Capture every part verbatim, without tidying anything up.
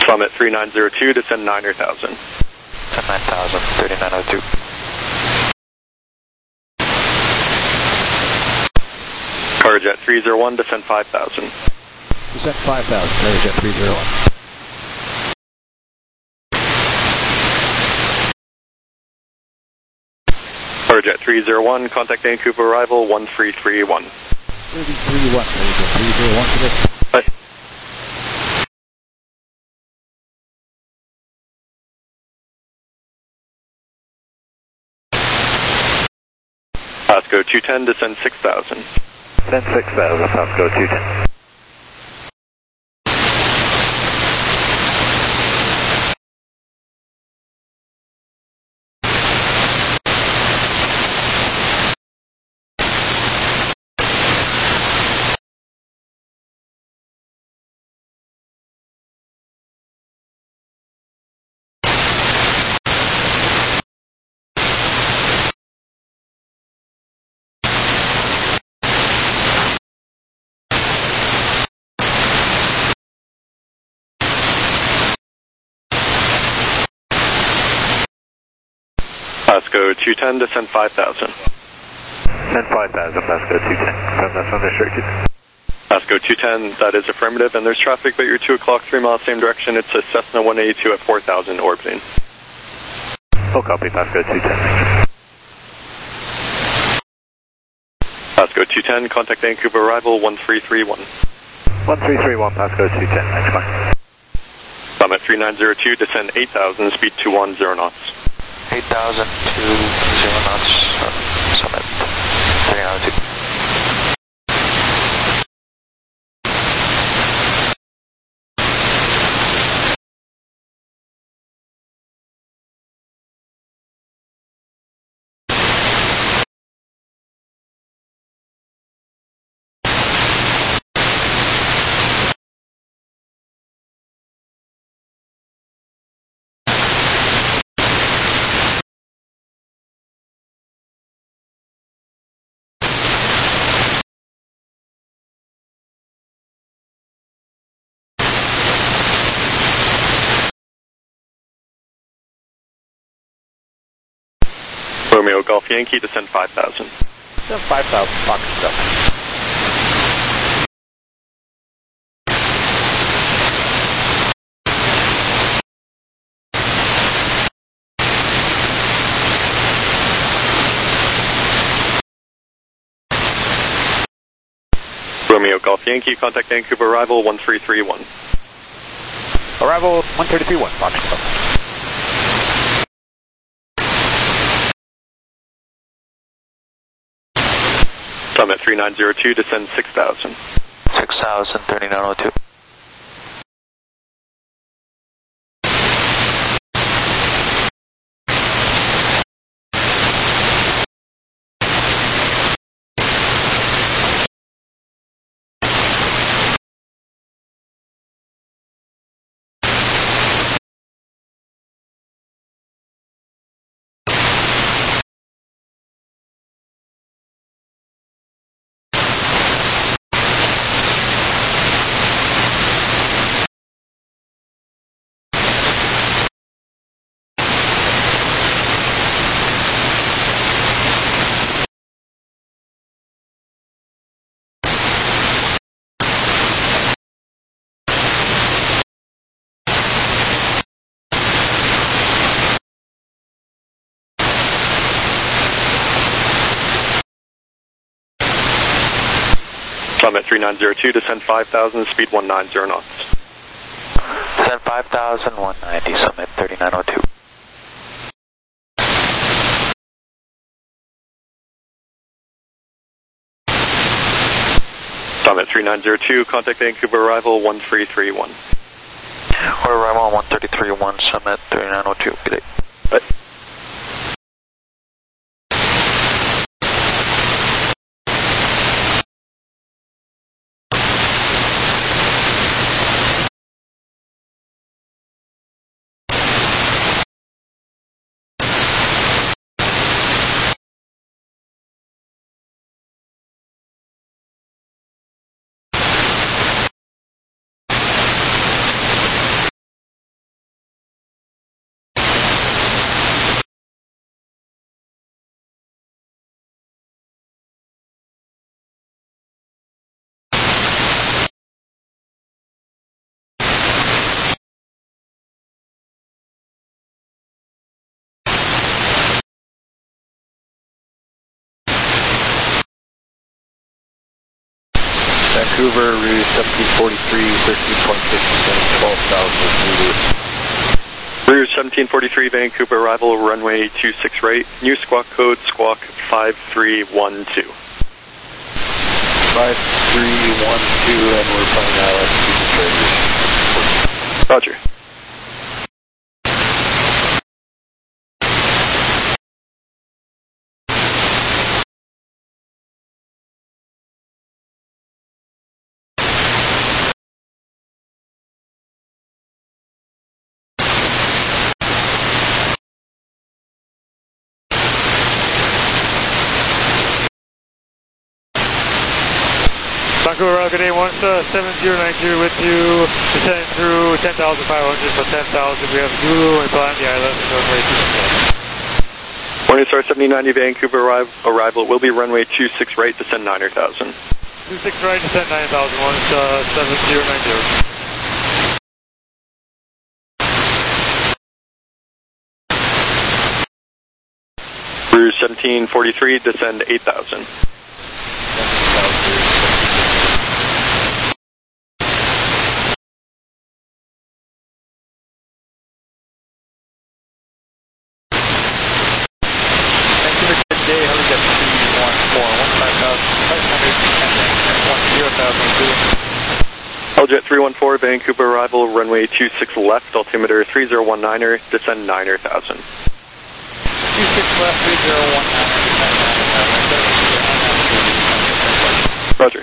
Summit three nine zero two, descend niner thousand. Descend nine thousand, thirty-nine oh two. Carjet three zero one, descend five thousand. Descend five thousand, Carjet three zero one. Carjet three zero one, contact Vancouver arrival one three three one. thirty-three one, Carjet three zero one today. Bye. Pasco two ten, descend six thousand. Descend six thousand, Pasco two ten. Pasco two ten, descend five thousand. Descend five thousand, Pasco two ten. Confirm that's unrestricted. Pasco two ten, that is affirmative, and there's traffic, but you're two o'clock, three miles, same direction. It's a Cessna one eighty-two at four thousand orbiting. Full copy, Pasco two ten. Pasco two ten, contact Vancouver arrival one three three one. one three three one, Pasco two ten, next flight. Summit three nine zero two, descend eight thousand, speed two one zero knots. eight thousand to zero knots, uh, Summit three nine oh two. Romeo Golf Yankee, descend five thousand. Descend five thousand, Fox Delta. Romeo Golf Yankee, contact Vancouver arrival one three three one. Arrival one thirty-three one, Fox Delta. Summit three nine zero two, descend six thousand. six thousand, thirty-nine oh two. Summit three nine zero two, descend five thousand, speed one nine zero knots. Descend five thousand, one ninety, Summit thirty-nine oh two. Summit three nine zero two, contact Vancouver arrival one three three one. Or arrival one thirty-three one, Summit thirty-nine oh two. Good day. Bye. Vancouver, Rouge seventeen forty-three, thirteen point six percent, twelve thousand meters. Rouge seventeen forty-three, Vancouver, arrival runway two six right, new squawk code squawk five three one two. five three one two, and we're flying out at two six right. Roger. Vancouver, good day, one seven zero nine two with you, descending through ten thousand five hundred, so ten thousand, we have Zulu and Plan the Island, runway two six. Morning Star seventy ninety, Vancouver arrive, arrival will be runway two six right, descend niner thousand. two six right, descend nine thousand, one seven zero nine zero. Rouge seventeen forty-three, descend eight thousand. Jet three one four, Vancouver arrival, runway two six left, altimeter three zero one niner, descend niner thousand. two six left, three zero one niner, descend niner thousand. Roger.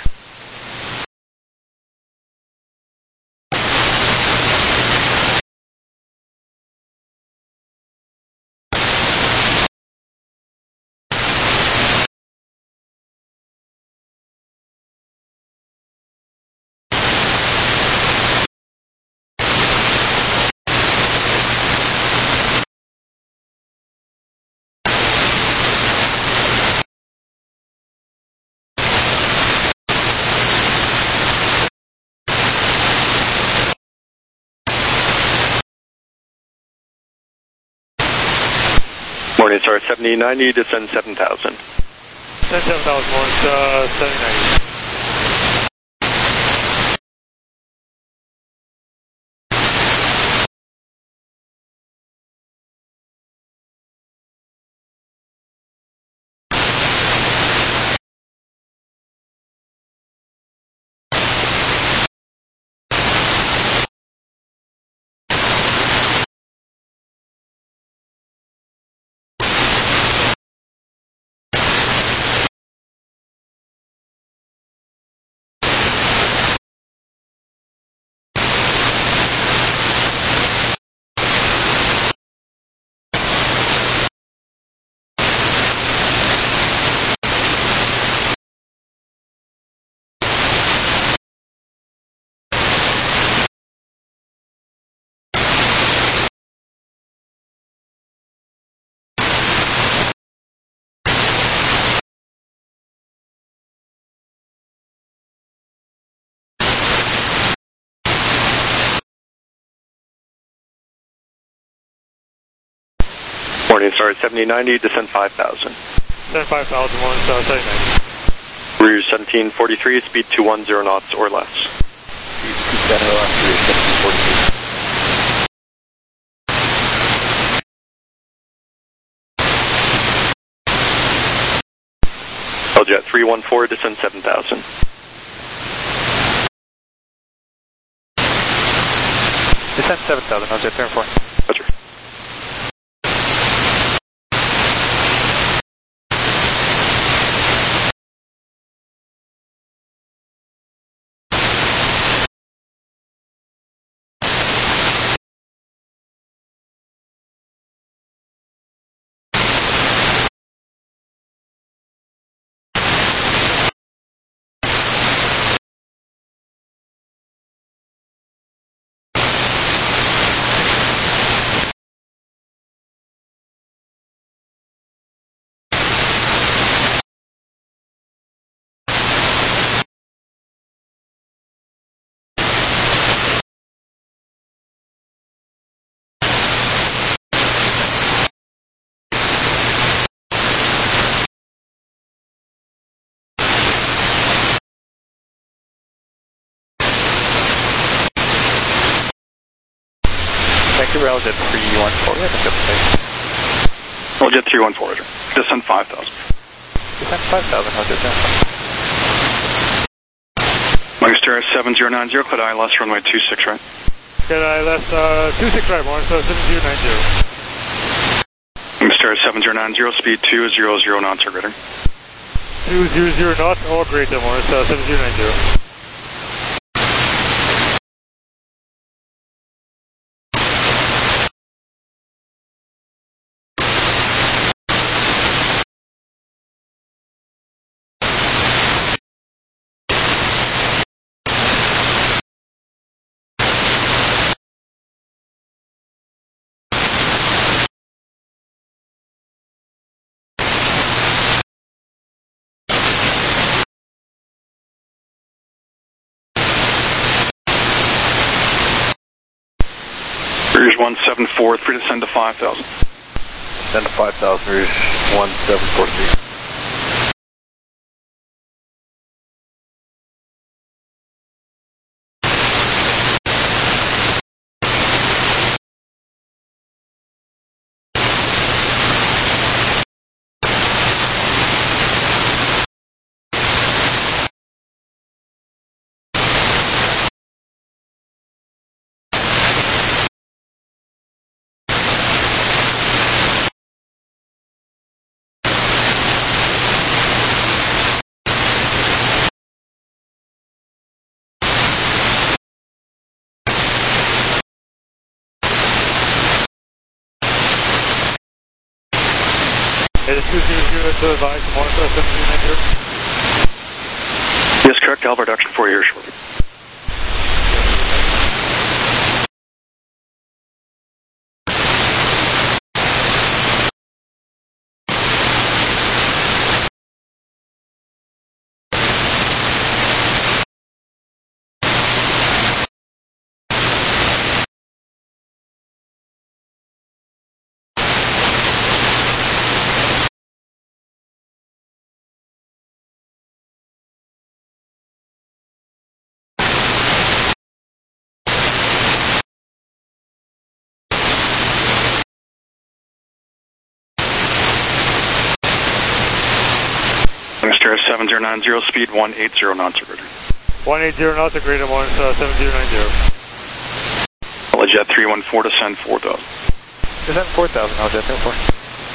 Morning Star seventy ninety, descend seven thousand. Descend seven thousand, Morning Star seventy ninety. Morning Star seventy ninety, descend five thousand. Descend five thousand, Morning Star seventy ninety. Rouge seventeen forty-three, speed two one zero knots or less. Speed two ten or less, Rouge seventeen forty-three. Jet three one four, descend seven thousand. Descend seven thousand, Jet three one four. Roger. Railjet three one four, yeah, that's okay. Railjet three one four, descend five thousand. Descend five thousand, Railjet ten. Lancaster seven zero nine zero, clear I L S runway two six right. Clear I L S uh, two six right, one, so seven zero nine zero. Lancaster seven zero nine zero, speed two zero zero knots or greater. two zero zero knots or greater, one, so seven zero nine zero. Rouge one seven four three, descend to five thousand. Descend to five thousand, Rouge one seven four three. It is two zero zero to advise, one, so seven zero nine zero. Yes, correct, Alpha reduction for you shortly. Lancaster seven zero nine zero, speed one eight zero knots or greater. one eight zero knots or greater, one, so seven zero nine zero. Railjet three one four, descend four thousand. Descend four thousand, Railjet ten four.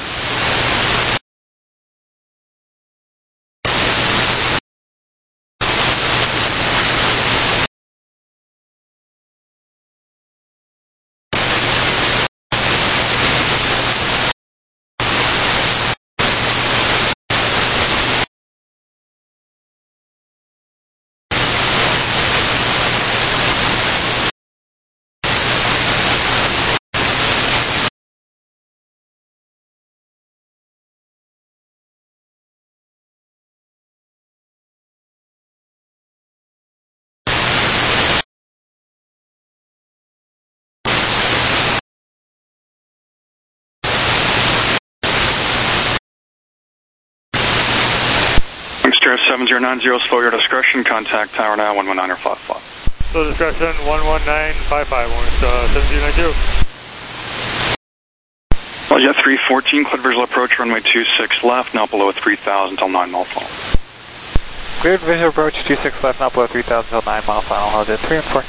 Lancaster seven zero nine zero, slow your discretion, contact tower now one one nine five five. So discretion one one nine five five, one, so seven zero nine zero. Railjet three fourteen, cleared visual approach, runway two six left, now below three thousand till nine mile final. Cleared visual approach two six left, not below three thousand till nine mile final, Railjet three one four.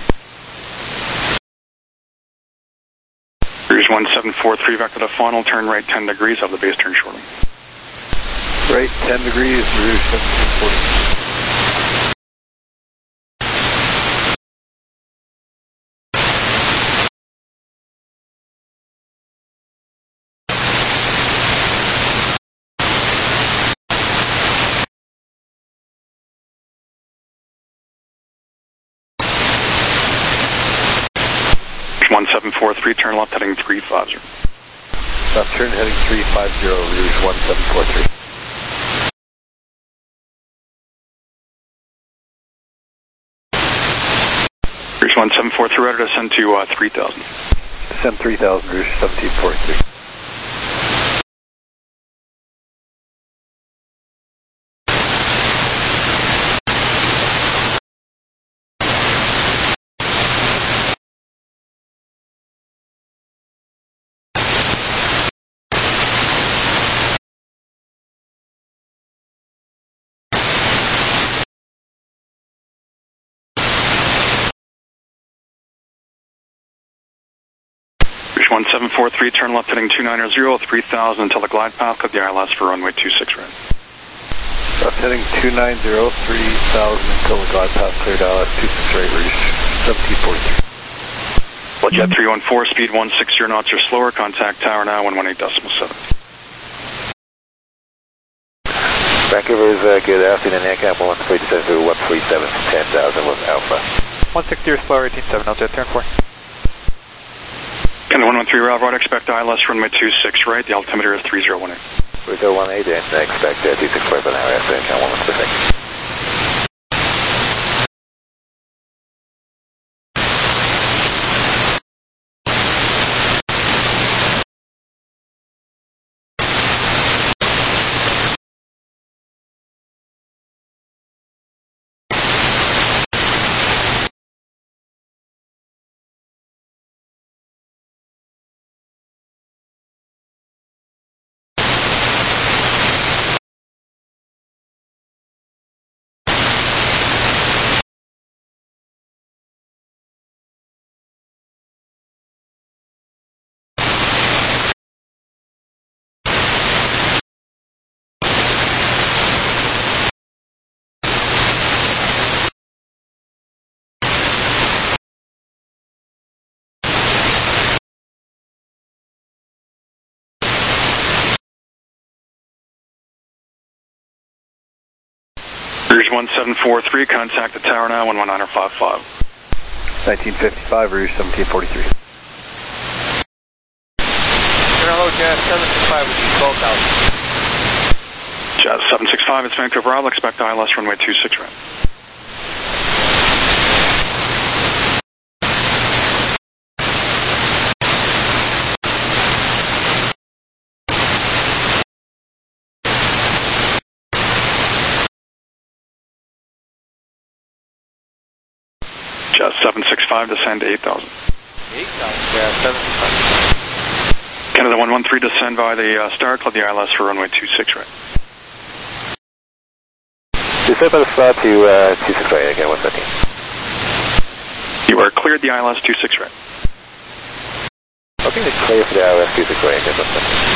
Rouge one seven four three, vector to final, turn right ten degrees, have the base turn shortly. Right, ten degrees, Rouge seventeen forty. one seven four three, turn left heading three five zero. Left turn heading three five zero, Rouge one seven four three. Rouge one seven four three, ready to send to uh, three thousand. Descend three thousand, Rouge seventeen forty-three. one seven four three, turn left heading two nine zero, three thousand until the glide path, click the I L S for runway two six right. Left heading two nine zero, three thousand until the glide path cleared I L S two six right, reach seventeen forty-three. Jet three one four, speed one six zero knots or slower, contact tower now one one eight decimal seven. Vancouver's uh, good afternoon, AirCam one three seven through one three seven, ten thousand with Alpha. one sixty or slower, eighteen seven, I'll jet turn four. Canada one one three, Route right, expect I L S runway two six right, the altimeter is three zero one eight. three zero one eight and expect uh, two six right by now, AirCam one one six. Rouge one seven four three, contact the tower now, one one nine five five. nineteen fifty-five, Rouge seventeen forty-three. Hello, Jazz seven six five, which is twelve thousand. Jazz seven six five, it's Vancouver, I'll expect I L S runway two six right. Jazz seven six five, descend to eight thousand. eight thousand, Jazz seven six five. Canada one one three, descend by the uh, Star, club the I L S for runway two six right. Descend by the Star to uh, two six right, again one thirteen. You are cleared the I L S two six right. Hoping to clear for the I L S two six right, again one thirteen.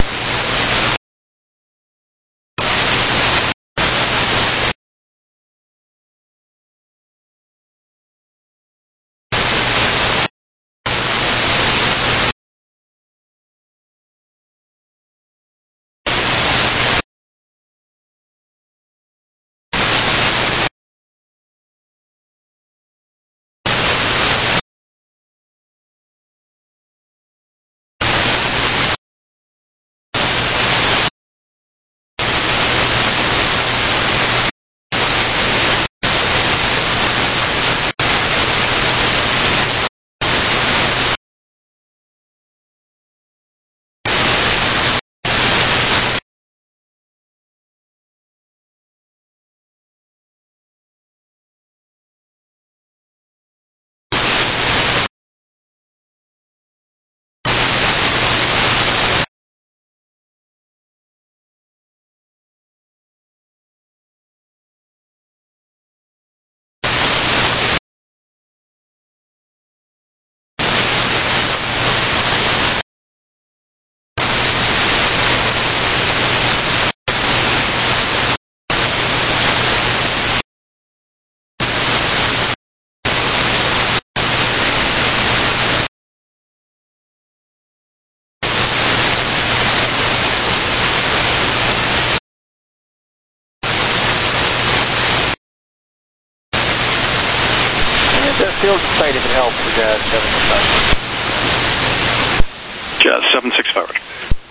Field sight if it helps for Jazz seven six five. Jazz seven six five right.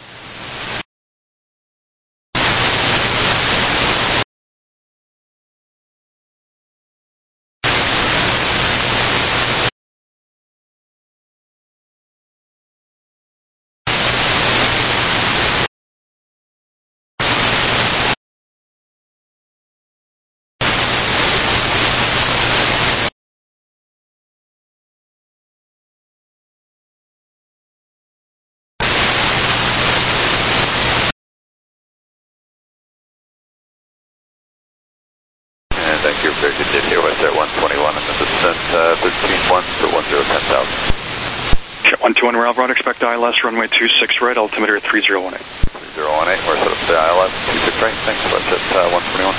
Thank you, Virgin India, West Air one twenty-one, and the descent uh, thirteen one to one zero ten thousand. Jet one two one Railroad, expect I L S runway two six right, altimeter three zero one eight. three zero one eight, we're set up to I L S two six right, thanks, that's at uh, one twenty-one.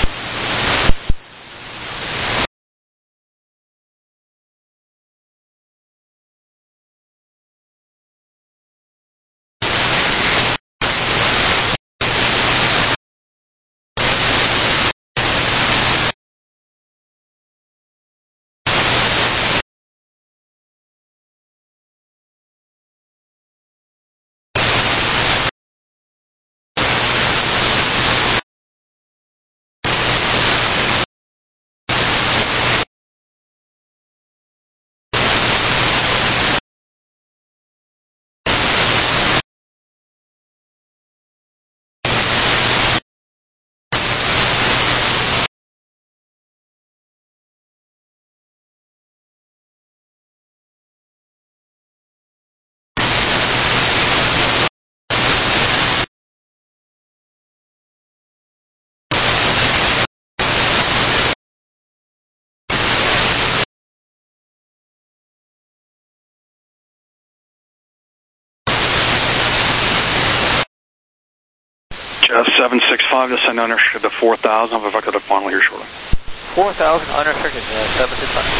Jet seven six five, descend unrestricted to four thousand, I'll vector to final here shortly. four thousand unrestricted, uh, seven six five.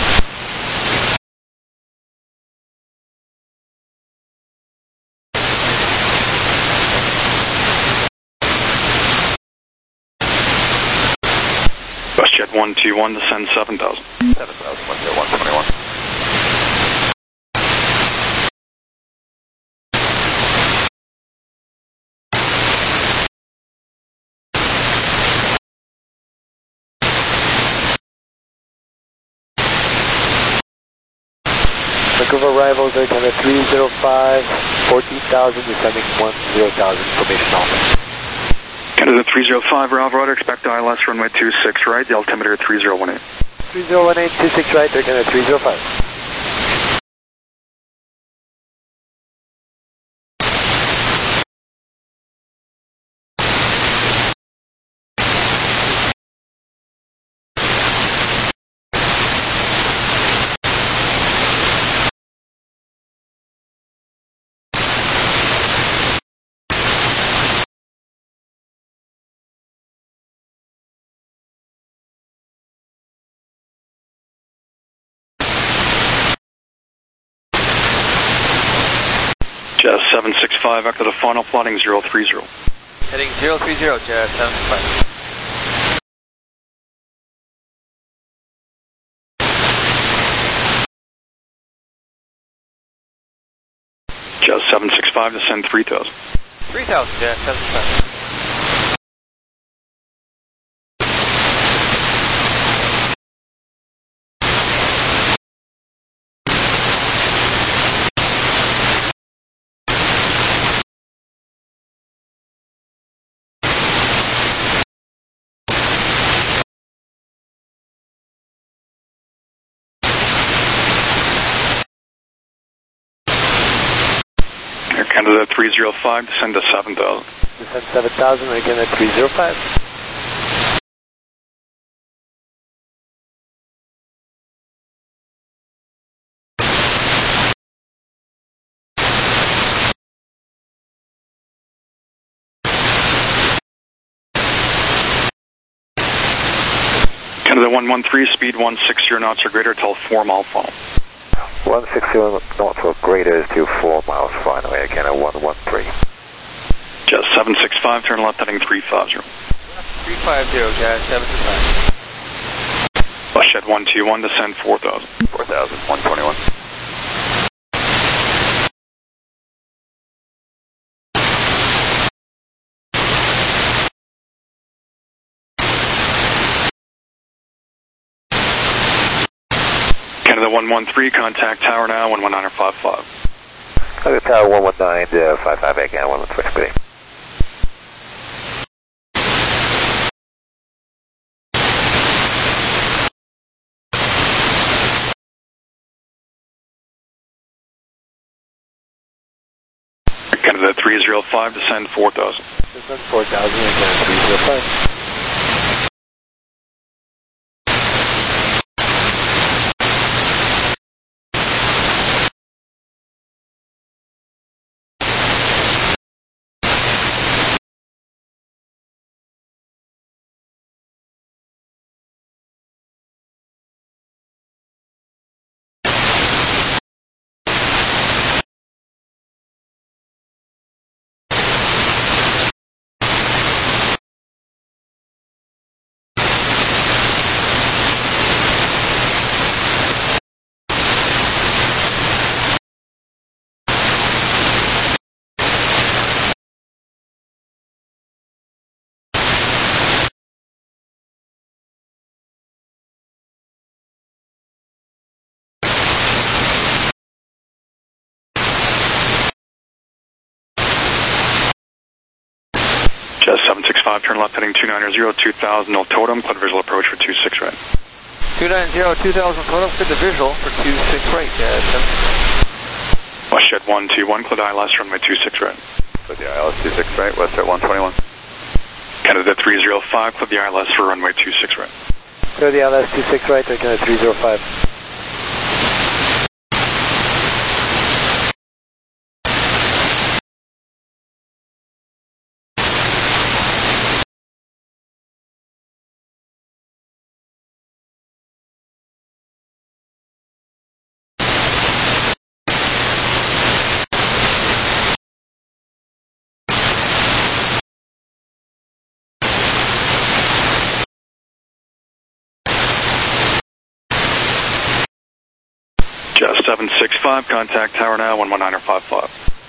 WestJet one two one, descend seven thousand. seven thousand, WestJet one twenty-one. Vancouver arrival, Air Canada three zero five, fourteen thousand, descending one zero thousand, information office. Canada three zero five, Railroad, expect I L S runway two six right, the altimeter three zero one eight. three zero one eight, two six right, Air Canada three zero five. Jet seven six five, vector to final, plotting zero three zero. Heading zero three zero, Jet seven six five. Jet seven six five, descend three thousand. three thousand, Jet seven six five. Air Canada three zero five, descend to seven thousand. Descend seven thousand, Air Canada three zero five. Canada one one three, speed one six zero knots or greater till four mile funnel. one six zero knots or greater is to four miles final, Air Canada one one three. Jet seven six five, turn left heading three five zero. three five zero, Jet seven six five. WestJet one two one, descend four thousand. four thousand, one twenty-one. Canada one one three, contact tower now, one one nine five five. Okay, tower one one nine, uh, five five, Air Canada one one three, good day. Canada three zero five, descend four thousand. Descend four thousand, Air Canada three zero five. Just seven six five, turn left heading two nine zero, two thousand, Old Totem, clear visual approach for two six right. two nine zero, two thousand, total for the visual for two six right, uh, seven. WestJet one two one, clear the I L S, runway two six right. Clear the I L S two six right, WestJet one twenty-one. Canada three zero five, clear the I L S for runway two six right. Clear the I L S two six right, Canada three zero five. Just seven six five, contact tower now, one one nine five five.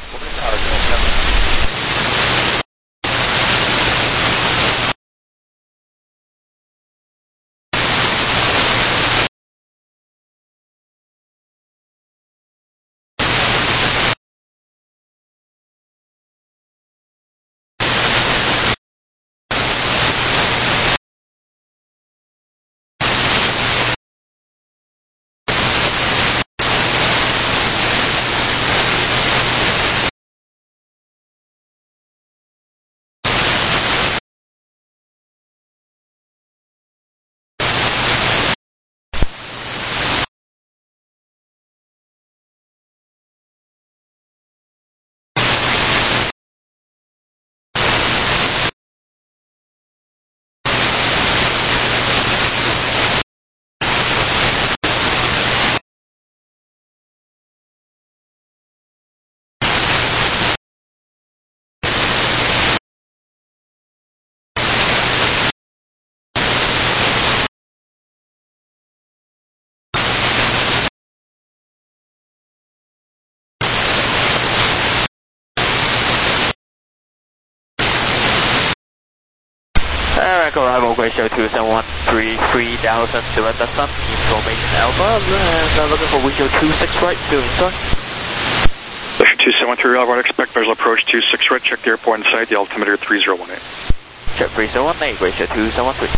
Echo arrival, Glacier two seven one three three thousand, select the sun, information Alpha, and uh, looking for visual two six right, doing so. Glacier two seven one three, right, expect visual approach two six right, check the airport inside, the altimeter three zero one eight. Check three zero one eight, Glacier two seven one three.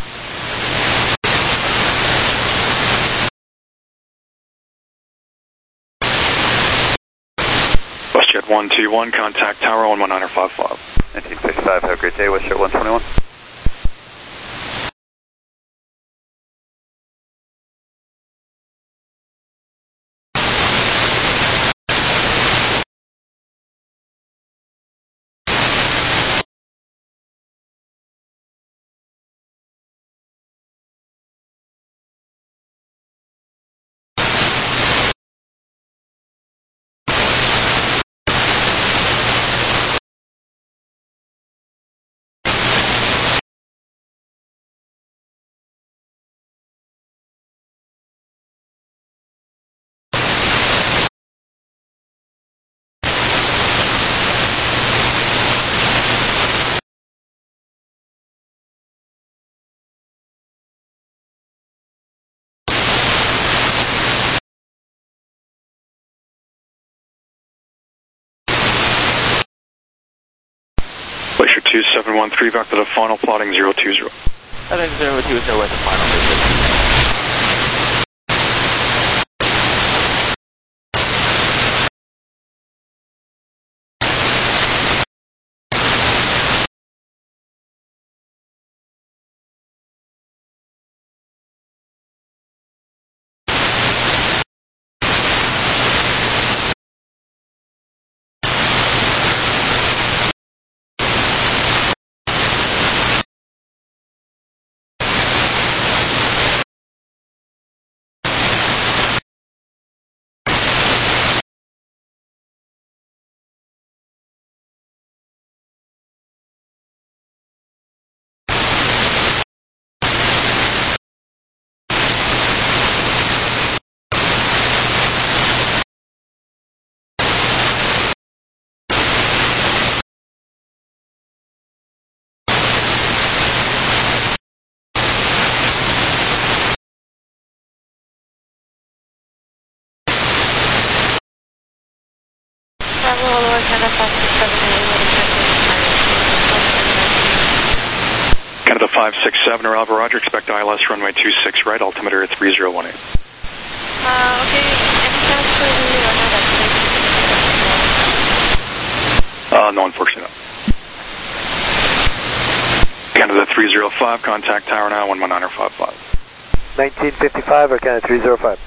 WestJet one two one, contact tower one one nine five five. nineteen sixty-five, have a great day, WestJet one twenty-one. Glacier two seven one three, back to the final, plotting zero two zero. I think zero two zero is the final visit. five six seven, Arrival Roger, expect I L S runway two six right, altimeter three zero one eight. Uh, okay, any chance for the or not activation? Uh, no, unfortunately not. Canada three zero five, contact tower now, one one nine five five. nineteen fifty-five, Arcana three zero five.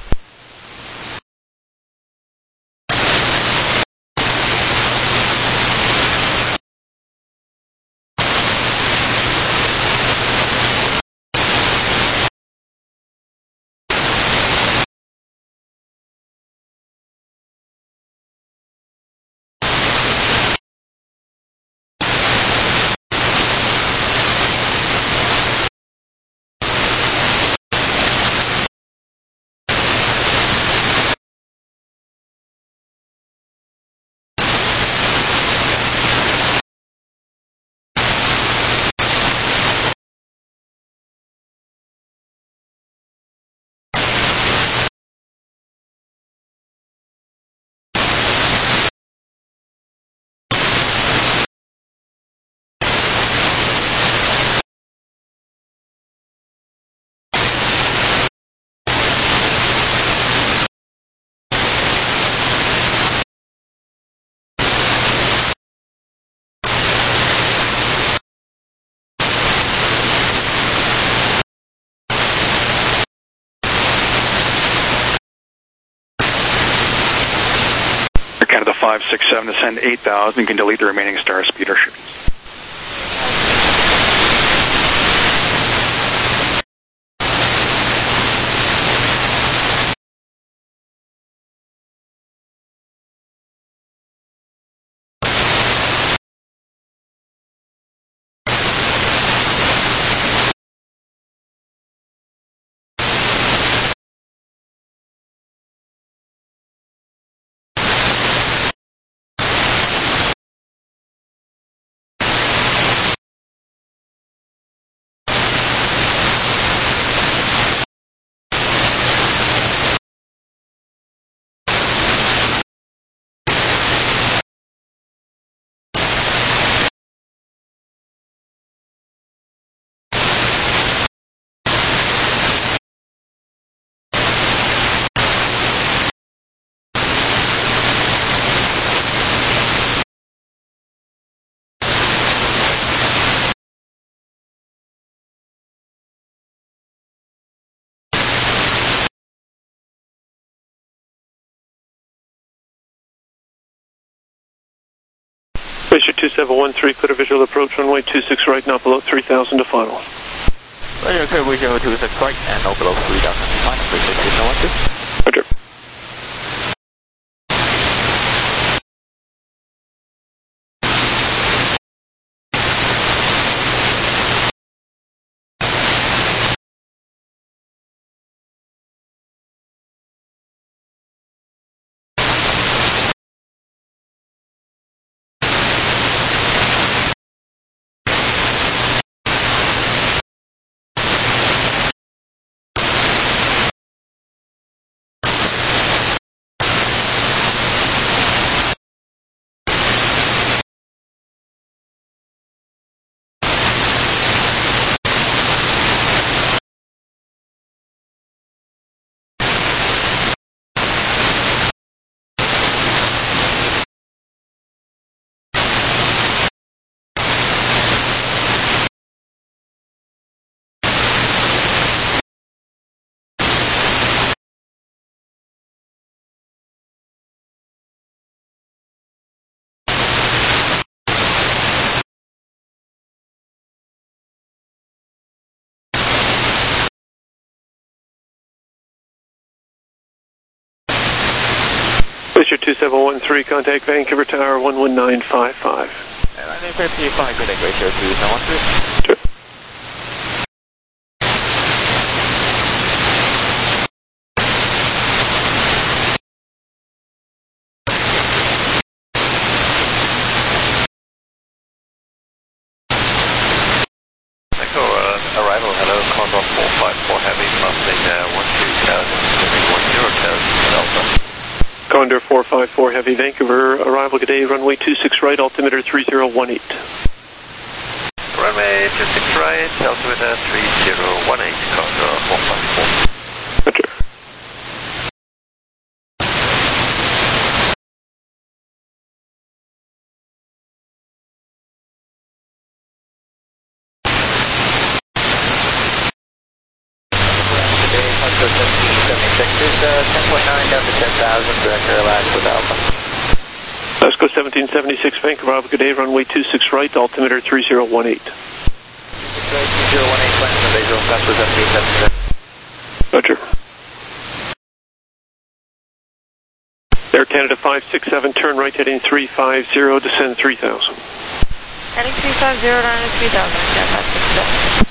Canada five six seven, descend eight thousand, you can delete the remaining star speed or shoot. Glacier two seven one three, clear visual approach runway two six right, not below three thousand to final. Glacier clear visual two six right and no below three thousand to final. Glacier two seven one two. Roger. Glacier two seven one three, contact Vancouver Tower one one nine five five. nineteen fifty-five, good day, Glacier two seven one three. Sure. Echo, uh, arrival, hello, Condor four five four Heavy, crossing uh, one two thousand, one zero thousand, Alpha. Condor four five four Heavy, Vancouver, arrival, good day, runway two six right, altimeter three zero one eight. runway two six right, altimeter three zero one eight, Condor four five four. Roger. ten point nine down to ten thousand, direct airline with Alpha. Glasgow seventeen seventy-six, Vancouver Alpha, good day, runway two six right, altimeter three zero one eight. two zero one eight, land from visual, Glasgow seventeen seventy-six. Roger. Air Canada five six seven, turn right heading three five zero, descend three thousand. Heading three five zero, down to three thousand, Air five six seven.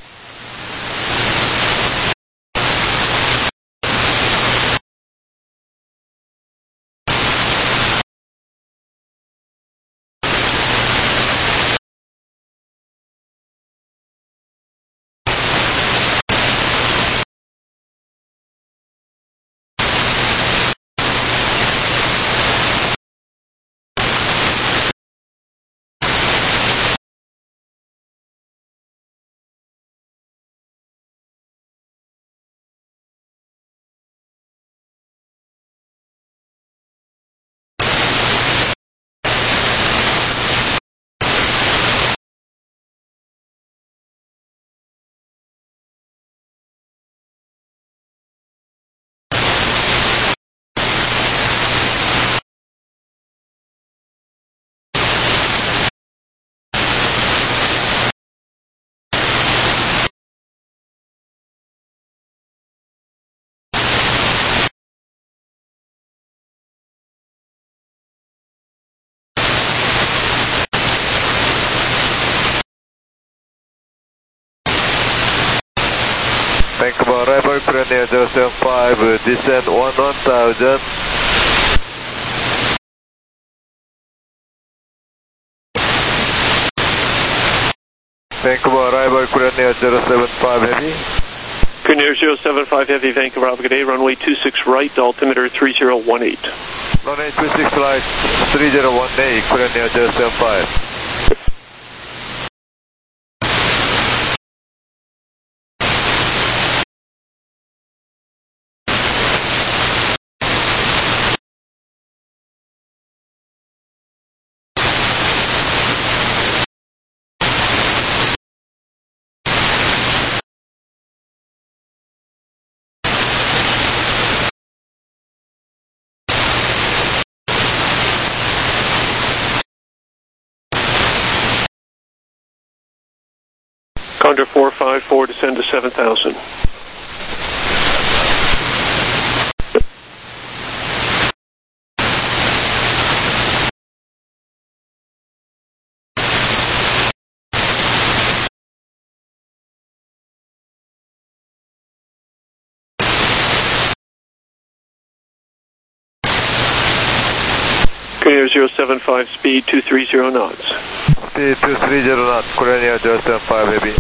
Vancouver arrival, Premier zero seven five, descend one one thousand. Vancouver arrival, Premier zero seven five heavy. Premier zero seven five heavy, Vancouver Alpha, good day, runway two six right, altimeter three zero one eight. Runway two six right, three zero one eight, Premier zero seven five. Condor four five four, descend to seven thousand. Premier zero seven five, speed two three zero knots. Speed two three zero knots, Premier zero seven five heavy.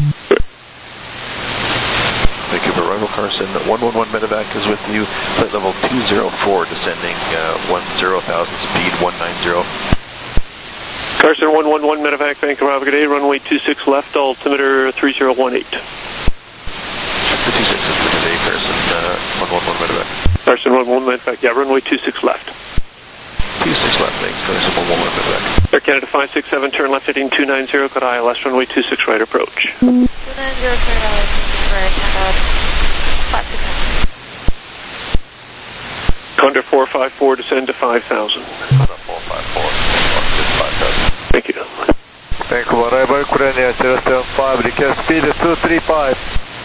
Vancouver arrival, Carson one one one medevac is with you, flight level two zero four, descending uh, one zero thousand, speed one nine zero. Carson one one one medevac, Vancouver Alpha, good day, runway two six left, altimeter three zero one eight. The two six is good today, Carson uh, one one one medevac. Carson one one one medevac, yeah, runway two six left. two six left, thanks, Carson one one one medevac. Air Canada five six seven, turn left heading two nine zero, got I L S, runway two six right approach. two nine zero, clear I L S, right, and five six seven. Condor four five four, descend to five thousand. Condor four five four, five thousand. Thank you. Vancouver arrival, Premier zero seven five, request speed two three five.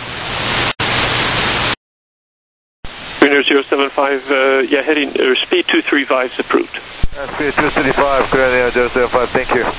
Premier zero seven five, uh, yeah, heading, uh, speed two three five is approved. Uh, speed two three five, Premier zero seven five, thank you.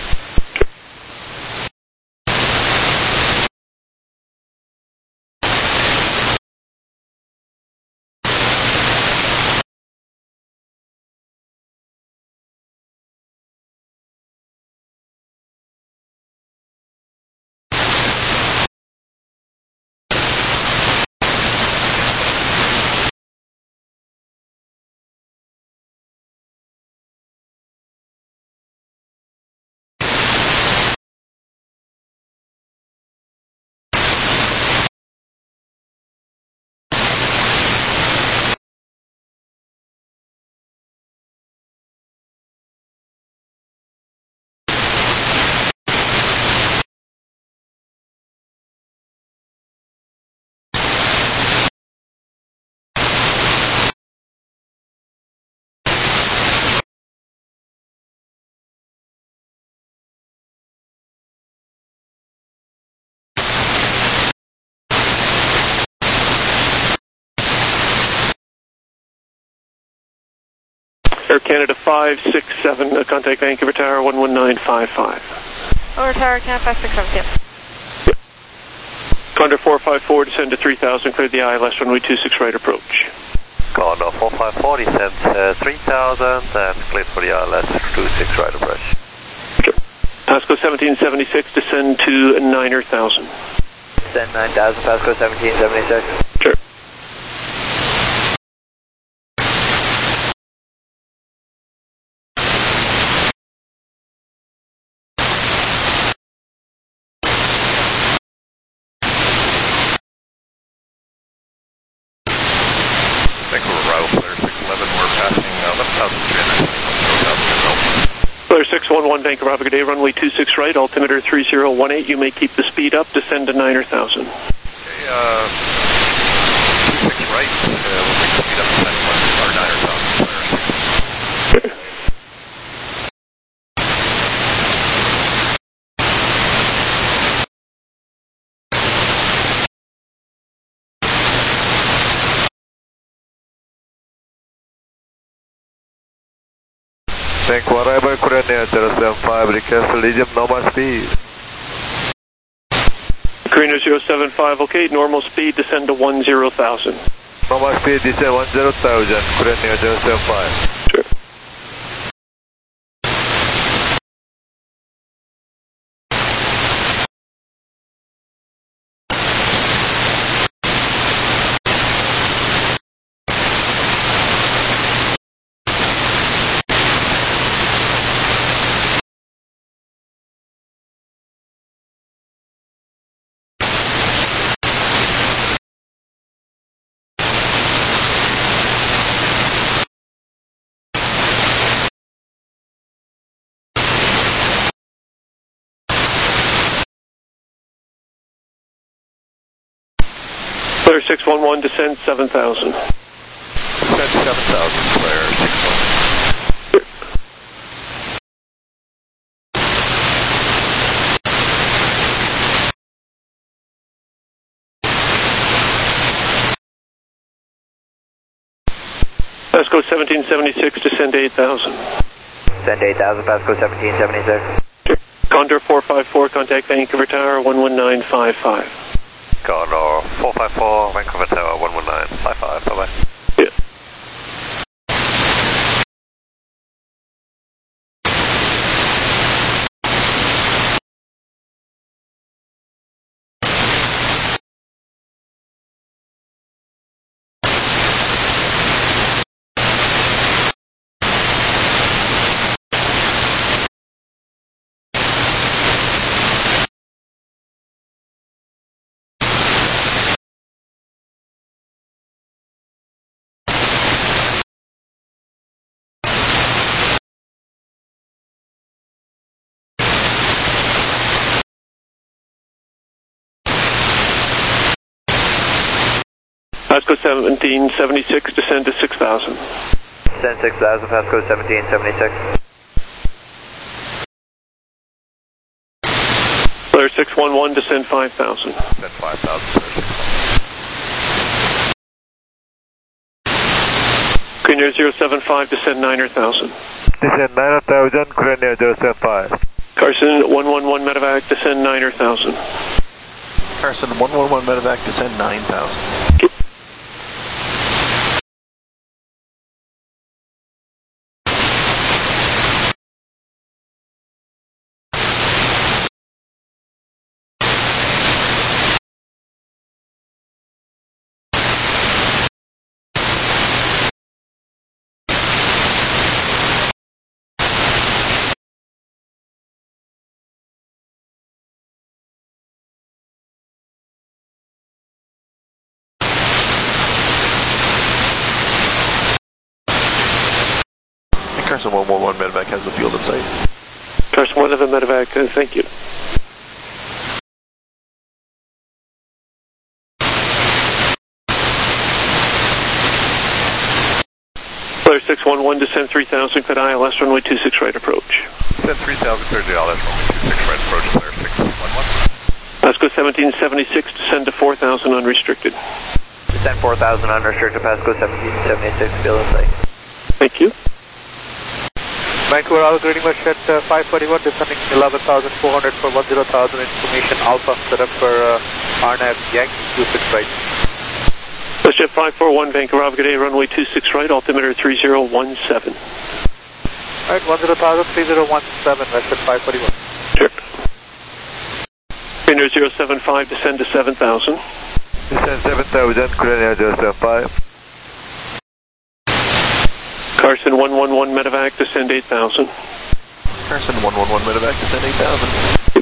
Air Canada five six seven, uh, contact Vancouver Tower one one nine five five. Over Tower Canada five six seven, yep. Condor four five four, descend to three thousand, clear the I L S runway two six right approach. Condor four five four, descend uh, three thousand and clear for the I L S two six right approach. Sure. Pasco seventeen seventy-six, descend to niner thousand. Descend nine thousand, Pasco seventeen seventy-six. Sure. Vancouver arrival, Flare six eleven, we're passing uh, eleven thousand three hundred twenty-one. Flare six one one, Vancouver, have a good day, runway two six right, altimeter three zero one eight, you may keep the speed up, descend to niner thousand. Okay, uh, two six right, uh, we'll make the speed up to niner thousand, Flare six. Vancouver arrival, Korean zero seven five, request Legion, normal speed. Korean zero seven five, okay, normal speed, descend to one zero thousand. Normal speed, descend one zero thousand, Korean zero seven five. Sure. Flare six one one, descend seven thousand. Descend seven thousand, Flare six one one. Pasco seventeen seventy-six, descend to eight thousand. Descend eight thousand, Pasco seventeen seventy-six. Condor four five four, contact Vancouver Tower one one nine five five. Condor four five four, Vancouver Tower one one nine five five, bye-bye. Yeah. Pasco seventeen seventy-six, descend to six thousand. Descend six thousand, Pasco seventeen seventy-six. Flare six one one, descend five thousand. Descend five thousand, Flare six one one. Korean zero seven five, descend niner thousand. Descend niner thousand, Korean zero seven five. Carson one one one, medevac, descend niner thousand. Carson one one one, medevac, descend nine thousand. Okay. Carson one one one, medevac has the field in sight. Carson one of a medevac, uh, thank you. Flare six one one, descend three thousand, clear I L S runway two six right approach. Descend three thousand, clear the I L S runway two six right approach, Flare six one one. Pasco seventeen seventy-six, descend to four thousand unrestricted. Descend four thousand unrestricted, Pasco seventeen seventy-six, field in sight. Thank you. Vancouver Alpha reading was at uh, five forty-one, descending eleven thousand four hundred for ten thousand, information Alpha, set up for uh, R N A V Yankee two six right. WestJet five four one, Vancouver Alpha, good day, runway two six right, altimeter three zero one seven. Alright, ten thousand, three zero one seven, WestJet five forty-one. Sure. Green zero seven five, descend to seven thousand. Descend seven thousand, Green zero seven five. Carson one one one, medevac, descend eight thousand. Carson one one one, medevac, descend eight thousand.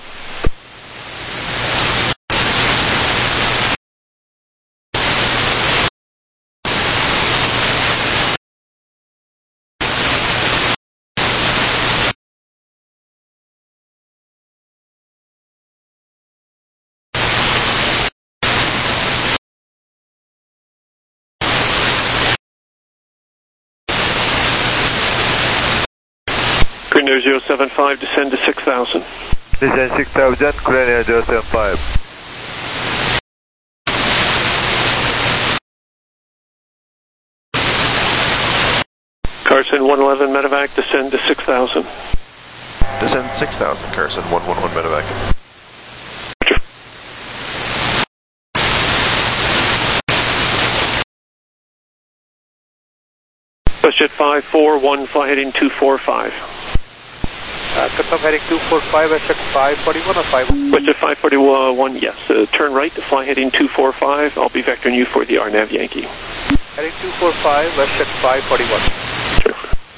Green zero seven five, descend to six thousand. Descend six thousand, Green zero seven five. Carson one eleven, medevac, descend to six thousand. Descend six thousand, Carson one one one, medevac. WestJet five four one, fly heading two four five. Uh, confirm heading two four five, WestJet five forty-one or five? WestJet five forty-one, yes. Uh, turn right to fly heading two four five. I'll be vectoring you for the R N A V Yankee. Heading two four five, WestJet five forty-one. Sure.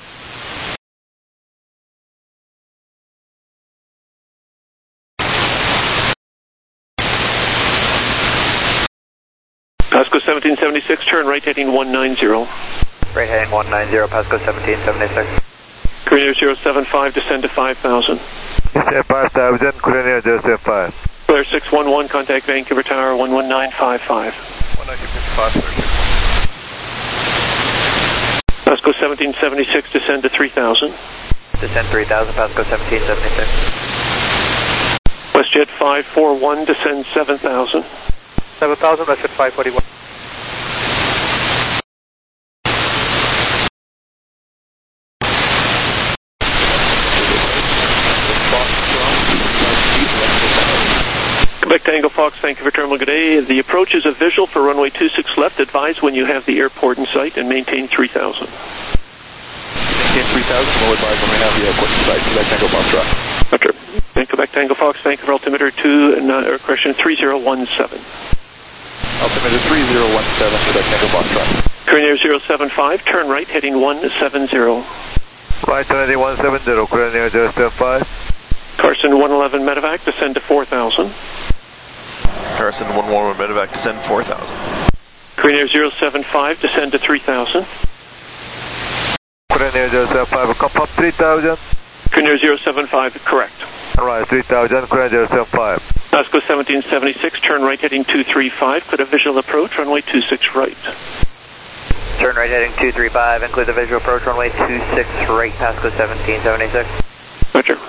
Pasco seventeen seventy-six, turn right heading one nine zero. Right heading one nine zero, Pasco seventeen seventy-six. Green zero seven five, descend to five thousand. Descend five thousand, Green zero seven five. Blair six one one, contact Vancouver Tower one one nine five five. one nine five five. Pasco seventeen seventy-six, descend to three thousand. Descend three thousand, Pasco seventeen seventy-six. WestJet five four one, descend seven thousand. seven thousand, WestJet five forty-one. Quebec Tango Fox, Vancouver Terminal, good day. The approach is a visual for runway two six left. Advise when you have the airport in sight and maintain three thousand. Maintain three thousand, we'll advise when we have the airport in sight. Quebec Tango Fox, right. Roger. Quebec Tango Fox, Vancouver altimeter two, uh, or correction, three zero one seven. Altimeter three zero one seven, Quebec Tango Fox, right. Korean Air zero seven five, turn right heading one seven zero. Right heading one seven zero, Korean Air zero seven five. Carson one eleven, medevac, descend to four thousand. Carson one one one, medevac, descend four thousand. Korean Air zero seven five, descend to three thousand. Korean Air zero seven five, come up three thousand. Korean Air zero seven five, correct. Alright, three thousand, Korean zero seven five. Pasco seventeen seventy-six, turn right heading two three five, put a visual approach, runway two six right. Turn right heading two three five, include the visual approach, runway two six right, Pasco seventeen seventy-six. Roger.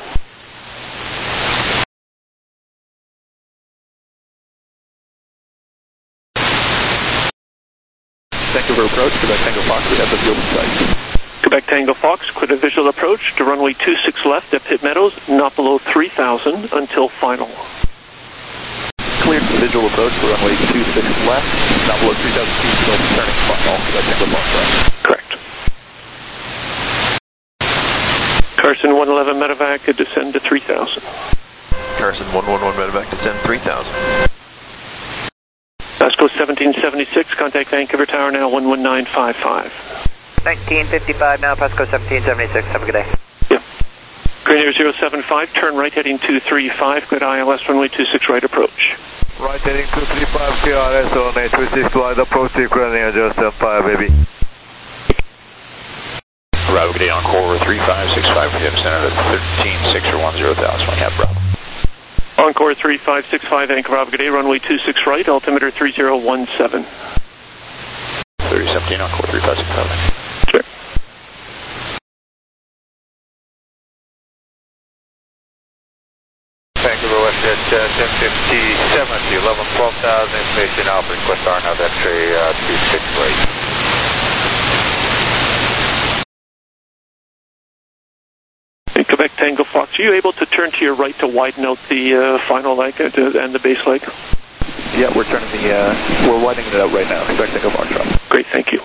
Vancouver approach, Quebec Tango Fox, we have the field in sight. Quebec Tango Fox, quit a visual approach to runway two six left at Pitt Meadows, not below three thousand until final. Cleared the visual approach for runway two six left, not below three thousand feet until turning final. Quebec Tango Fox, right. Correct. Carson one eleven, medevac, descend to three thousand. Carson one one one, medevac, descend three thousand. Pasco seventeen seventy-six, contact Vancouver Tower now one one nine five five. nineteen fifty-five now, Pasco seventeen seventy-six. Have a good day. Yep. Green Air zero seven five, turn right heading two three five, good I L S runway two six right approach. Right heading two three five, K R S on eight two six wide approach to Green Air zero seven five, baby. Bravo, good day, Encore three five six five, we have center at thirteen six or one zero thousand, we have Bravo. Encore three five six five, Vancouver, good day, runway two six right, altimeter three zero one seven. thirty seventeen, Encore three five six five. Sure. Vancouver WestJet uh, ten fifty-seven, eleven twelve thousand, information Alpha, request R N A V X-ray uh, two six right. Quebec Tango Fox, are you able to turn to your right to widen out the uh, final leg and the base leg? Yeah, we're turning the, uh, we're widening it out right now. Quebec Tango Fox drop. Great, thank you.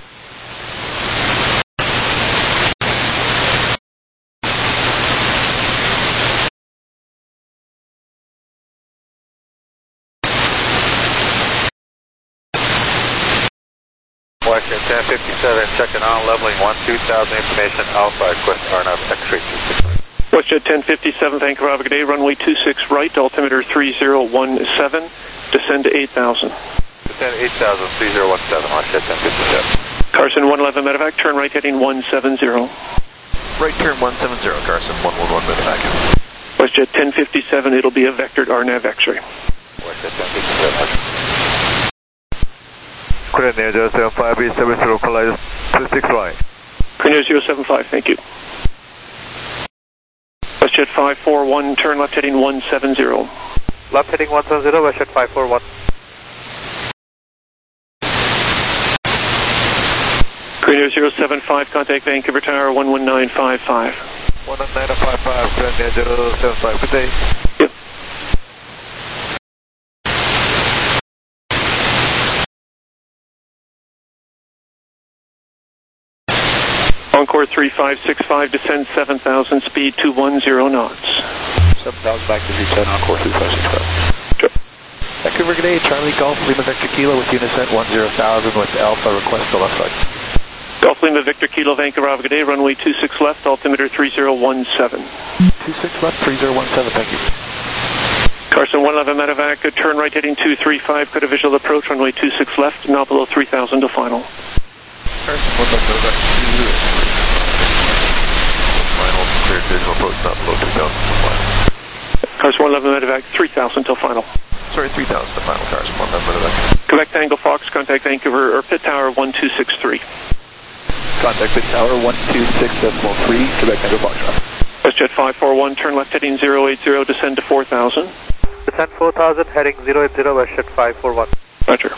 Washington ten fifty-seven, checking on, leveling one two thousand, information Alpha, request R N A V X-ray two six. Westjet ten fifty-seven, Vancouver, good day, runway two six right, altimeter three zero one seven, descend to eight thousand. Descend eight thousand, three zero one seven, Washington ten fifty-seven. Carson one eleven medevac, turn right heading one seven zero. Right turn one seven zero, Carson one one one medevac. Westjet ten fifty-seven, it'll be a vectored R N A V X-ray. Westjet ten fifty-seven. Cornet zero seven five, B seven zero, collide two six right. Cornet zero seven five, thank you. Westjet five four one, turn left heading one seven zero. Left heading one seven zero, Westjet five four one. Cornet zero seven five, contact Vancouver Tower one one nine five five. one one nine five five, Cornet zero seven five, good day. Yep. Encore three five six five, descend seven thousand, speed two one zero knots. seven thousand back to return, Encore three five six five. Sure. Vancouver, good day, Charlie Golf, Lima Victor Kilo with Unisent one zero thousand with Alpha, request the left side. Golf Lima Victor Kilo, Vancouver, good day, runway two six left, altimeter three zero one seven. two six left, three zero one seven, thank you. Carson one eleven medevac, turn right heading two three five, clear to visual approach, runway two six left, now below three thousand to final. Carson one eleven medevac, two zero. Final, cleared visual approach, not below two thousand to final. Carson one eleven medevac, three thousand till final. Sorry, three thousand to final, Carson one eleven medevac. Quebec Tango Fox, contact Vancouver, or Pit Tower one two six three. Contact Pit Tower one two six decimal three, Quebec Tango Fox drop. Westjet five four one, turn left heading zero eight zero, descend to four thousand. Descend four thousand, heading zero eight zero, Westjet five four one. Roger.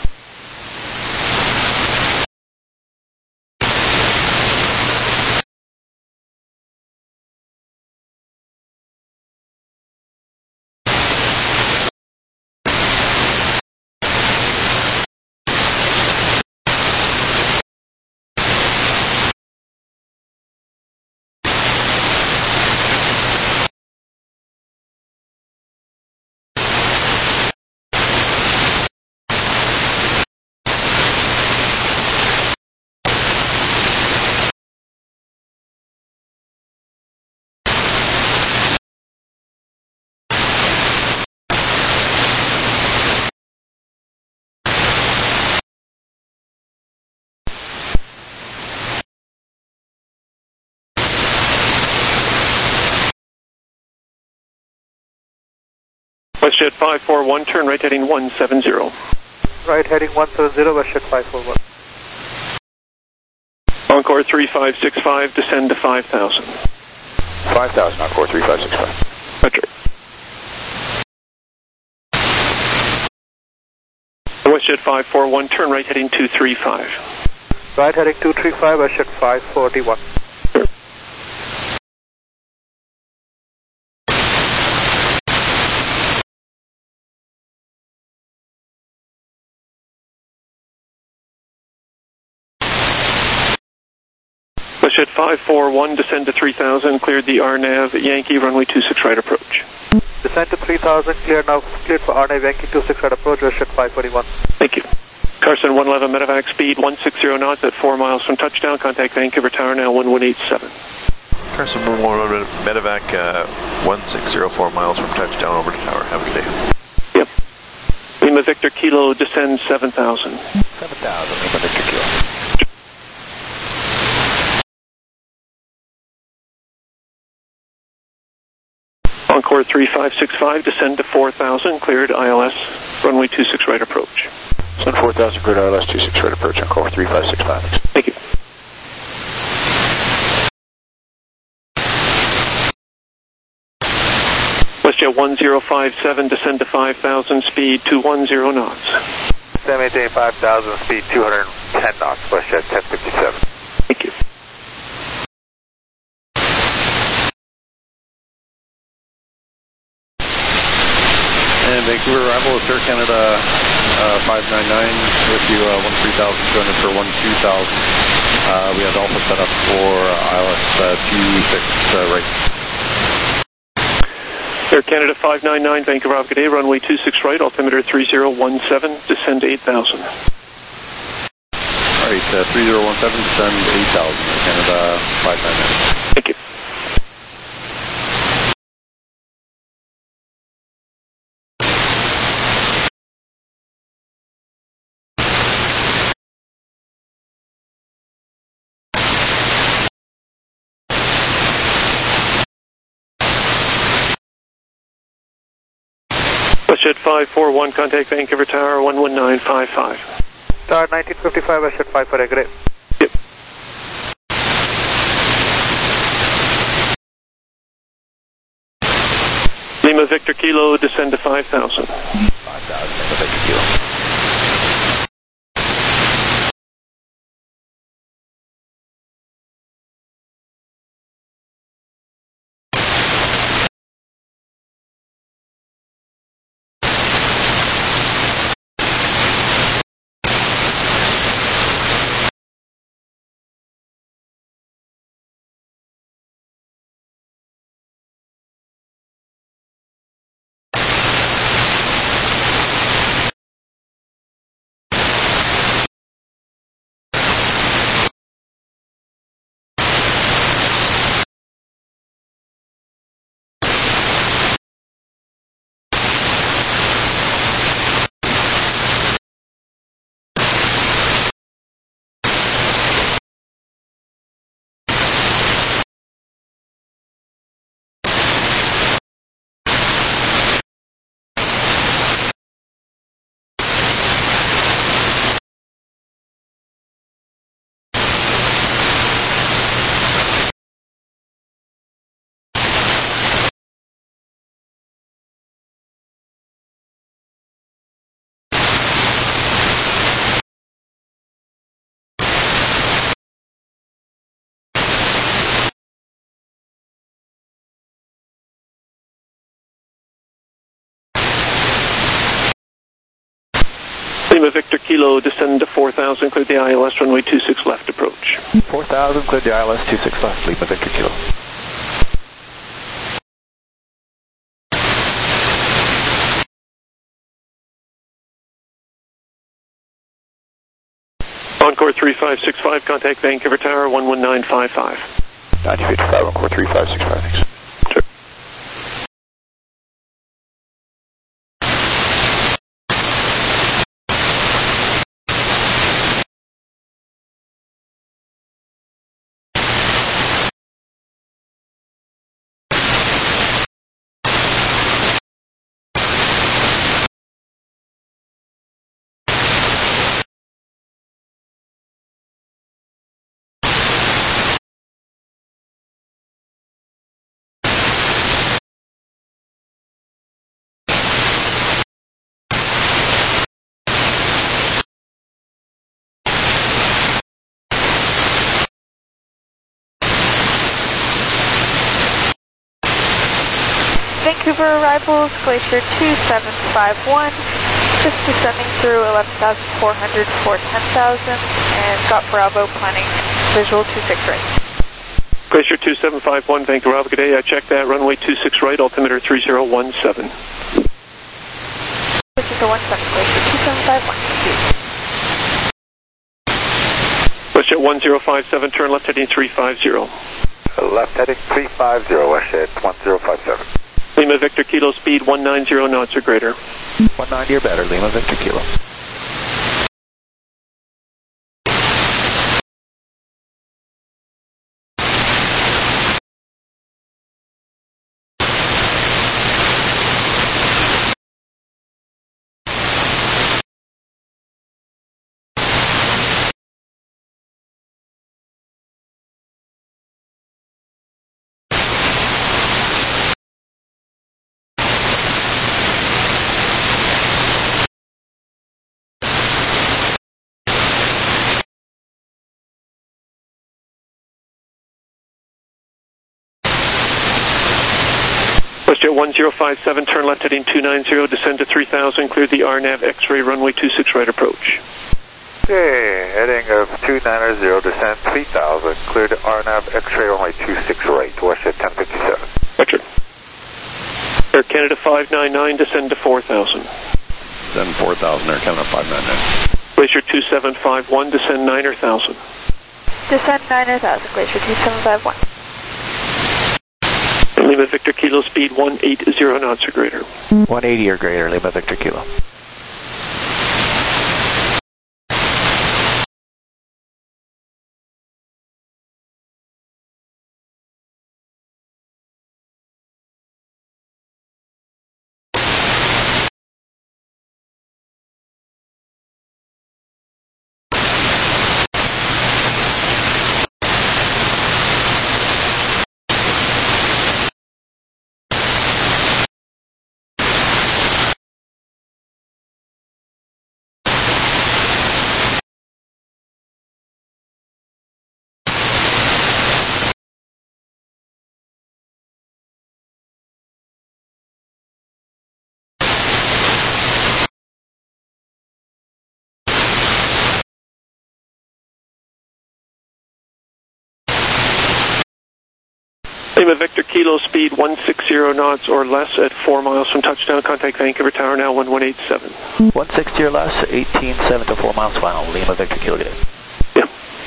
Westjet five four one, turn right heading one seven zero. Right heading one seven zero, Westjet five four one. Encore three five six five, descend to five thousand. five thousand, Encore three five six five. Roger. Westjet five four one, turn right heading two three five. Right heading two three five, Westjet five forty-one. Sure. Westjet five four one, descend to three thousand, cleared the R N A V Yankee, runway two six right approach. Descend to three thousand, cleared now, cleared for R N A V Yankee two six right approach, Westjet five forty-one. Thank you. Carson one eleven medevac, speed one six zero knots at four miles from touchdown, contact Vancouver Tower now one one eight seven. Carson one eleven medevac, uh, one six zero four miles from touchdown over to tower, have a good day. Yep. Lima Victor Kilo, descend seven thousand. seven thousand, Lima Victor Kilo. Encore three five six five, descend to four thousand, cleared I L S, runway two six right approach. Descend four thousand, cleared I L S two six right approach, Encore three five six five. Thank you. Westjet one zero five seven, descend to five thousand, speed two one zero knots. seven eight eight five thousand, speed two hundred ten knots, Westjet ten fifty-seven. Thank you. in Vancouver, arrival is Air Canada uh, five nine nine with you, uh, one three thousand two hundred for one two thousand. Uh, we have Alpha set up for I L S uh, two six uh, right. Air Canada five nine nine, Vancouver, good day, runway two six right, altimeter three zero one seven, descend to eight thousand. Alright, uh, three zero one seven, descend eight thousand, Air Canada five nine nine. Thank you. WestJet five four one, contact Vancouver Tower one one nine five five. Tower nineteen fifty-five, WestJet five four, good day. Yep. Lima Victor Kilo, descend to five thousand. five thousand, Lima Victor Kilo. Lima Victor Kilo, descend to four thousand, clear the I L S, runway two six left approach. four thousand, clear the I L S two six left, Lima Victor Kilo. Encore three five six five, contact Vancouver Tower one one nine five five. ninety fifty-five, Encore three five six five, thanks. Sure. Vancouver arrivals, Glacier two seven five one, just descending through eleven thousand four hundred for ten thousand, and got Bravo planning visual two six right. Glacier two seven five one, Vancouver, good day, I checked that, runway two six right, altimeter three zero one seven. This is the one seven, Glacier two seven five one, thank you. WestJet one zero five seven, turn left heading three five zero. Left heading three five zero, WestJet one zero five seven. Lima Victor Kilo, speed one nine zero knots or greater. one ninety or better, Lima Victor Kilo. WestJet one zero five seven, turn left heading two nine zero, descend to three thousand, clear the R NAV X-ray runway two six right approach. Okay, heading of two nine zero, descend three thousand, cleared R NAV X-ray runway two six right, WestJet ten fifty-seven. Roger. Air Canada five nine nine, descend to four thousand. Descend four thousand, Air Canada five nine nine. Glacier two seven five one, descend nine thousand. Descend nine thousand, Glacier two seven five one. Lima Victor Kilo, speed one eighty knots or greater. one eighty or greater, Lima Victor Kilo. Lima Victor Kilo, speed one sixty knots or less at four miles from touchdown. Contact Vancouver Tower now, one one eight seven. one sixty or less, eighteen seven to four miles final. Lima Victor Kilo, good day. Yeah.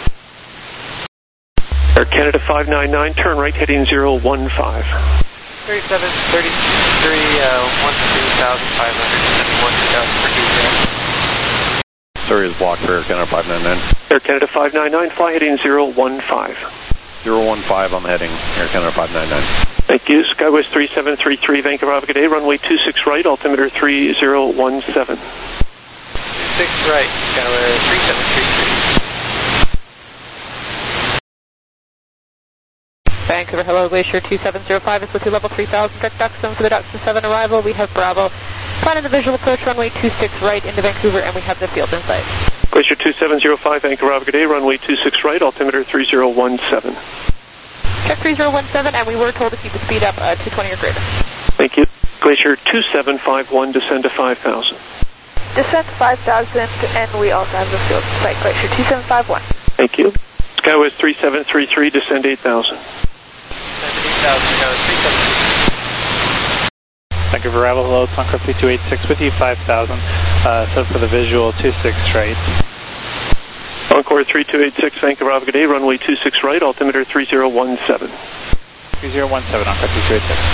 Air Canada five nine nine, turn right heading zero one five. thirty-seven, thirty-three, uh, one two thousand five hundred, one two thousand for two zero. Sorry, is blocked for Air Canada five nine nine. Air Canada five nine nine, fly heading zero one five. zero one five on the heading, Air Canada five nine nine. Thank you. Skywest three seven three three, Vancouver, have a good day. Runway two six right, altimeter three zero one seven. two six right, Skywest three seven three three. Vancouver, hello, Glacier two seven zero five is with you, level three thousand, correct Duxton for the Duxton seven arrival. We have Bravo. Plan in the visual approach, runway two six right into Vancouver, and we have the field in sight. Glacier two seven zero five, Vancouver, have a good day. Runway two six right, altimeter three zero one seven. Check three zero one seven, and we were told to keep the speed up uh, two twenty or greater. Thank you. Glacier two seven five one, descend to five thousand. Descend five thousand, and we also have the field in sight. Glacier two seven five one. Thank you. Skywest three seven three three, descend eight thousand. eight thousand, Skywest three seven three three. Vancouver arrival, hello, Concord three two eight six with you, five thousand, uh, set for the visual, two six right. Encore three two eight six, Vancouver, have a good day, runway two six right, altimeter three zero one seven. three zero one seven, Encore three two eight six.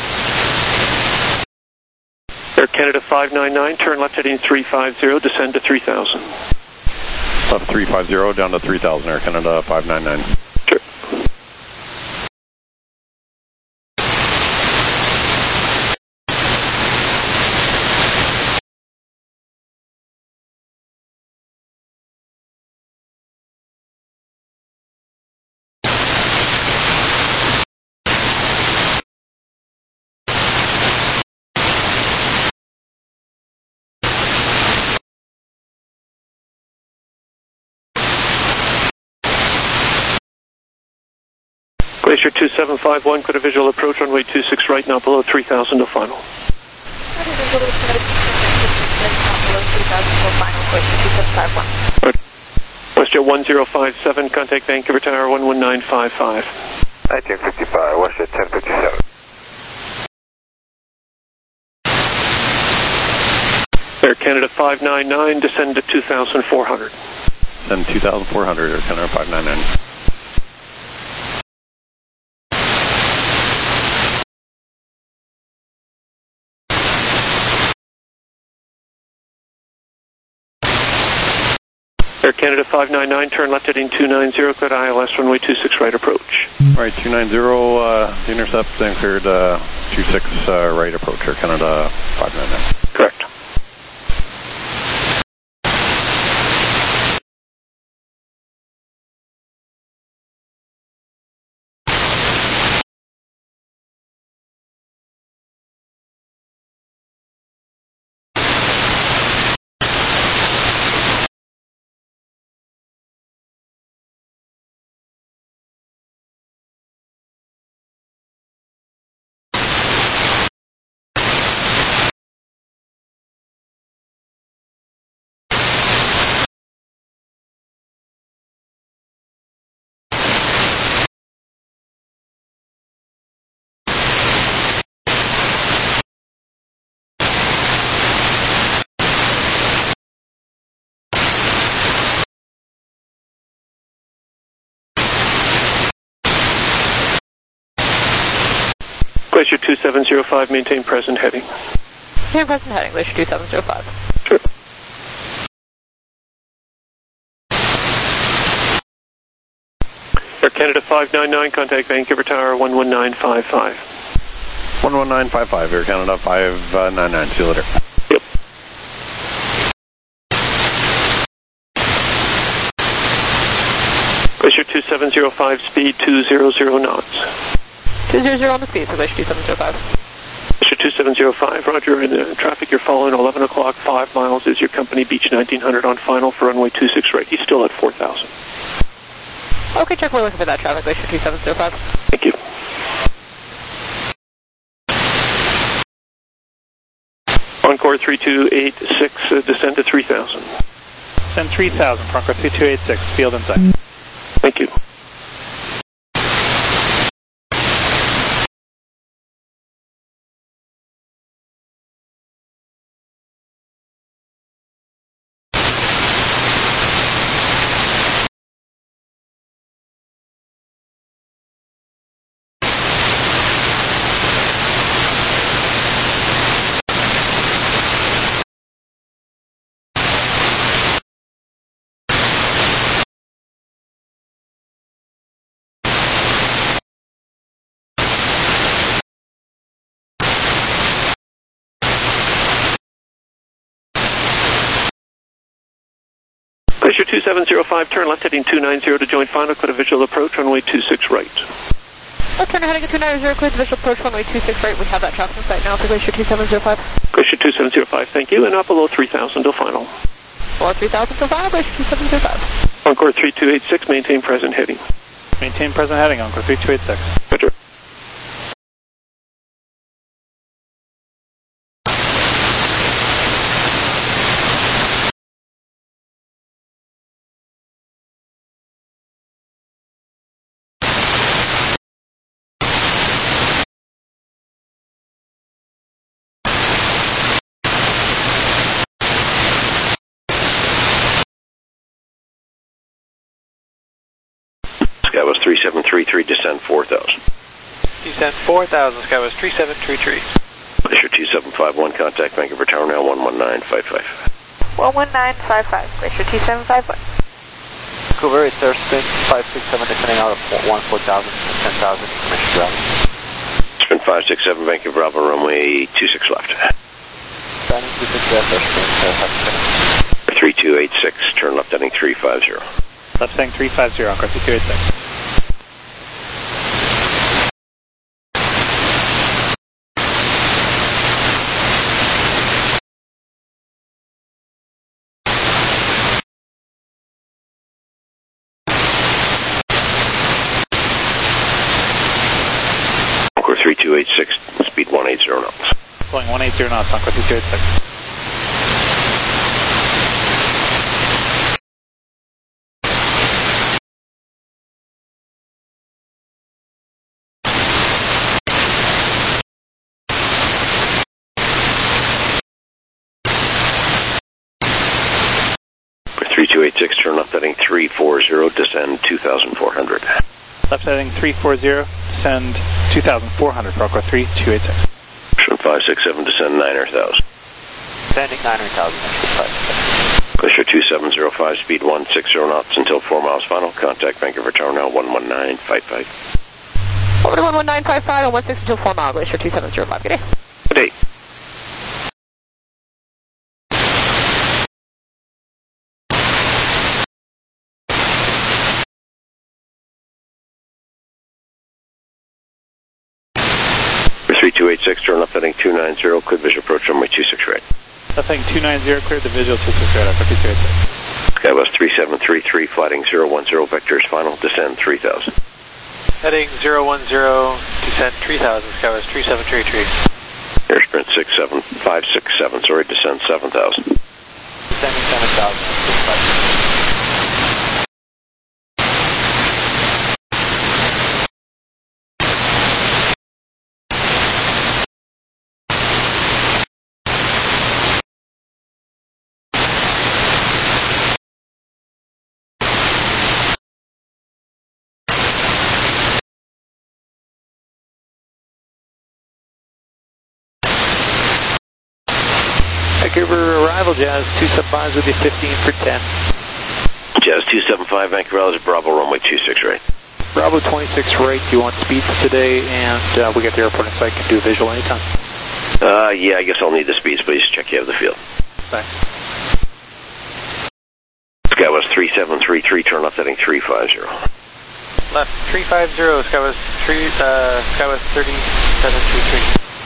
Air Canada five nine nine, turn left heading three five zero, descend to three thousand. Left three five zero, down to three thousand, Air Canada five nine nine. Sure. Glacier two seven five one, clear a visual approach, runway two six right, now below three thousand to final. WestJet one zero five seven, contact Vancouver Tower one one nine five five. nineteen fifty-five, WestJet ten fifty-seven. Air Canada five nine nine, descend to two thousand four hundred. Then two thousand four hundred, Air Canada five nine nine. Air Canada five nine nine, turn left heading two nine zero, cleared I L S, runway two six right approach. All right, two nine zero, uh, the intercept, then cleared uh, two six uh, right approach, Air Canada five nine nine. Correct. Glacier two seven zero five, maintain present heading. Maintain present heading, Glacier two seven zero five. Sure. Air Canada five nine nine, contact Vancouver Tower one one nine five five. one one nine five five, Air Canada five nine nine, see you later. Yep. Glacier two seven zero five, speed two hundred knots. two hundred on the speed for Glacier two seven zero five. Glacier two seven zero five, roger, in the traffic you're following, eleven o'clock, five miles is your company, Beach nineteen hundred on final for runway two six right. He's still at four thousand. Okay, check, we're looking for that traffic, Glacier two seven zero five. Thank you. Encore three two eight six, uh, descend to three thousand. Descend three thousand, Encore three two eight six, field inside. Thank you. Glacier two seven zero five, turn left heading two nine zero to join final, clear visual approach, runway two six right. Left turn heading at two nine zero, clear visual approach, runway two six right. We have that traffic in sight now for Glacier two seven zero five. Glacier two seven zero five, thank you, and up below three thousand till final. Below three thousand till final, Glacier two seven zero five. Encore three two eight six, maintain present heading. Maintain present heading, Encore three two eight six. Roger. Skywest three seven three three, descend four thousand. Descend four thousand, Skywest three seven three three. Glacier two seven five one, contact Vancouver Tower now one one nine five five. one one nine five five, Glacier two seven five one. Vancouver, it's Airspeed five six seven, descending out of one four thousand, ten thousand, information ground. Spin five six seven, Vancouver Bravo, runway two six left. Standing two six left, Airspeed. three two eight six, turn left heading three five zero. Left heading three five zero, Encore three two eight six. Encore three two eight six, speed one eighty knots. Going one eighty knots, Encore three two eight six. three two eight six, turn left heading three four zero, descend two thousand four hundred. Left heading three four zero, descend two thousand four hundred, Encore three two eight six. Spin five six seven, descend nine thousand. Descending nine thousand. Glacier two seven zero five, speed one six zero knots until four miles final, contact Vancouver Tower now one one nine five five. Over to one one nine five five and one six until four miles, Glacier two seven zero five. Good day. Good day. three two eight six, turn left heading two nine zero, clear visual approach runway two six right. Left heading two nine zero, cleared the visual two six right, Encore three two eight six. Skywest three seven three three, flighting zero one zero, vectors final, descend three thousand. Heading zero one zero, descend three thousand, Skywest three seven three three. Airsprint six seven five six seven, sorry, descend seven thousand. Descending seven thousand. Vancouver arrival, Jazz two seven five will be fifteen for ten. Jazz two seven five, Vancouver is Bravo, runway two six right. Bravo twenty-six right, do you want speeds today? And uh, we got the airport in sight, can do visual anytime. Uh, yeah, I guess I'll need the speeds, please. Check you have the field. Thanks. Skywest three seven three three, turn left heading three five zero. Left three five zero, Skywest three, uh, Skywest thirty-seven three three.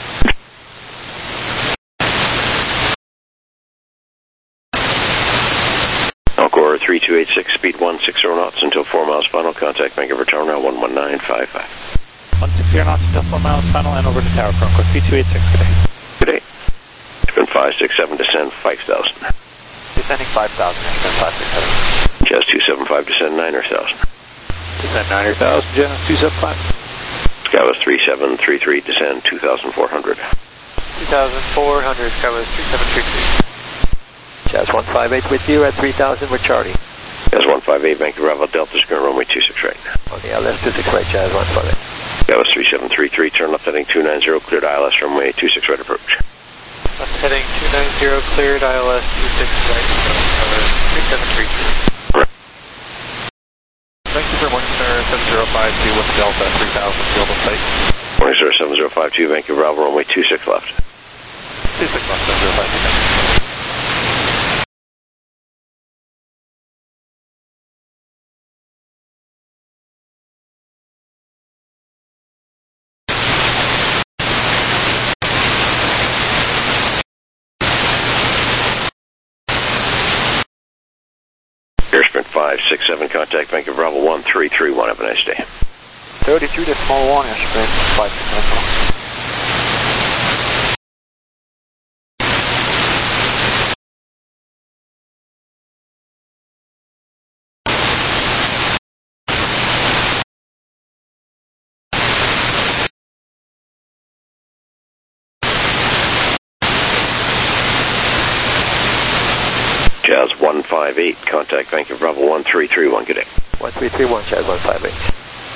Encore three two eight six, speed one six zero knots until four miles final. Contact Vancouver Terminal one one nine five five. one six zero knots until four miles final and over to Tower Concord three two eight six. Good day. Good day. It's been five six seven, descend five thousand. Descending five thousand, descend five six seven. Jazz two seven five, descend nine thousand. Descend nine thousand, Jazz two seven five. Skywest three seven three three, descend two thousand four hundred. two thousand four hundred, Skywest three seven three three. Jazz one five eight with you at three thousand with Charlie. Jazz one five eight, Vancouver Bravo Delta, current runway two six right. Okay, L S two six right, Jazz one five eight. Skywest three seven three three, turn left heading two nine zero, cleared I L S runway two six right approach. Left heading two nine zero, cleared I L S two six right, three seven three three. Vancouver Morningstar seven zero five two with Delta three thousand, field in sight. Morningstar seven zero five two, Vancouver Bravo, runway two six left. two six left, seven zero five two. Airsprint five six seven, contact Vancouver Bravo one three three one. Have a nice day. thirty-two decimal one, Airsprint five six seven. Jazz one five eight, contact Vancouver Bravo one three three one. Good day. one three three one, Jazz one five eight.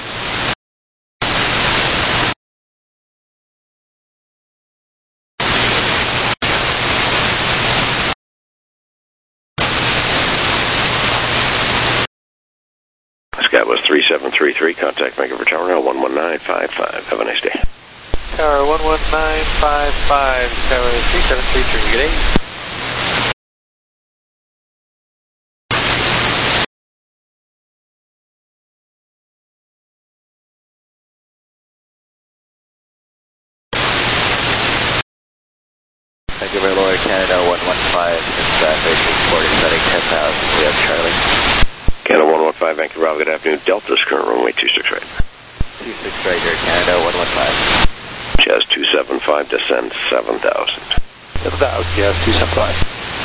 Skywest three seven three three, contact Vancouver Terminal one one nine five five. Have a nice day. Tower one one nine five five, Skywest three seven three three. Good day. Vancouver Lower Canada one one five, traffic reporting setting ten thousand, we have Charlie. Canada one one five, Vancouver Bravo, good afternoon. Delta's current runway two six right. two six right here, Canada one one five. Jazz two seven five, descend seven thousand. seven thousand, Jazz two seven five.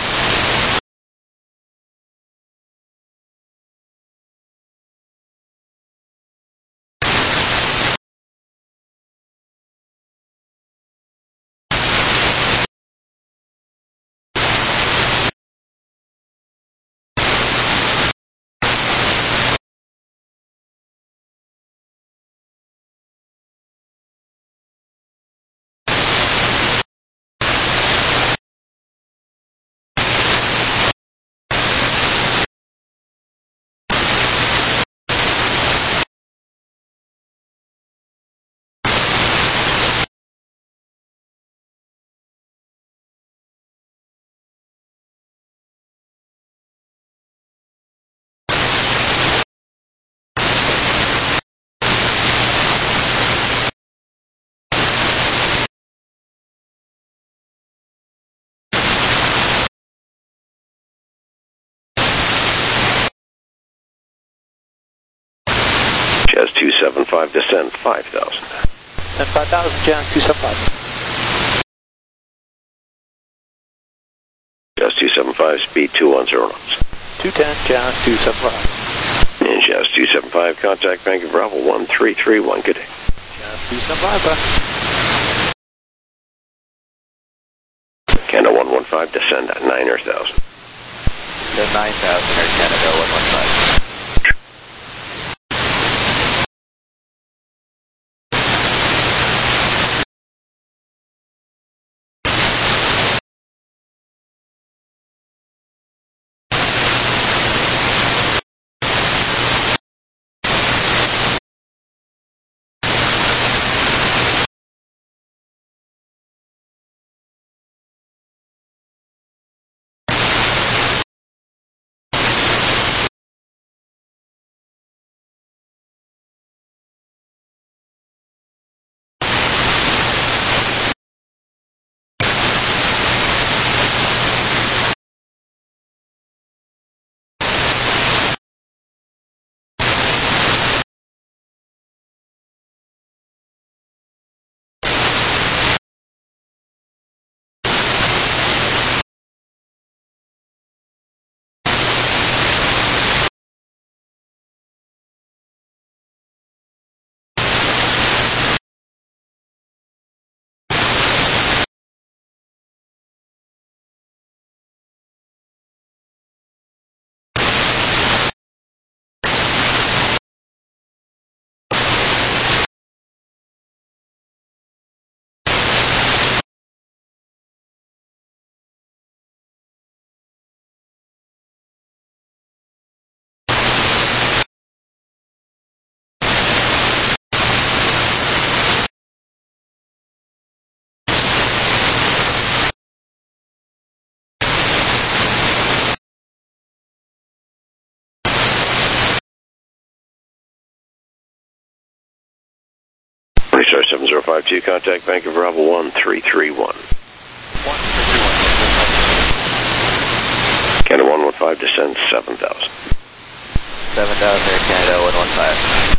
Jazz two seven five, descend five thousand. Descend five thousand, Jazz two seven five. Jazz two seven five, speed two one zero knots. two ten, Jazz two seven five. And Jazz two seven five, contact Vancouver Bravo one three three one. Good day. Jazz two seven five, bye. Canada one one five, descend at nine thousand. Descend nine thousand, Air Canada one one five. Star seven zero five two, contact Bank of Bravo one three three one. Canada one one five, descend seven thousand. seven thousand, Air Canada one one five.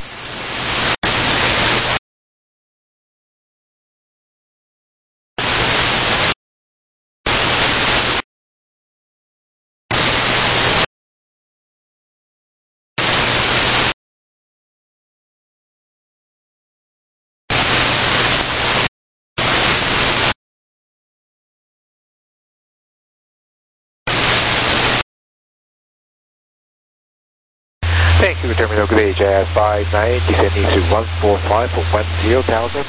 Thank you for Terminal Good Day, Jazz five nine, descending to one four five for one zero thousand.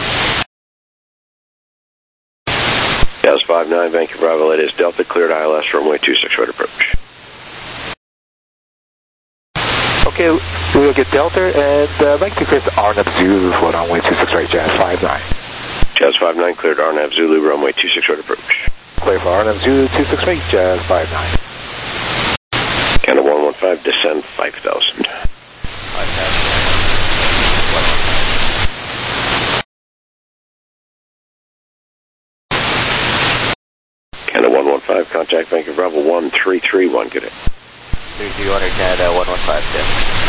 Jazz five nine, Vancouver Bravo, it is Delta, cleared I L S, runway two six right approach. Okay, we'll get Delta, and uh, I'd like to request R N A V Zulu for runway two six right, Jazz five nine. Jazz five nine, cleared R N A V Zulu, runway two six right approach. Clear for R N A V Zulu two six right, Jazz five nine. Canada one one five, descend five thousand. five thousand. Canada one one five, contact Bank of Bravo one three three one, good day. three three one, Air Canada one one five, Tim.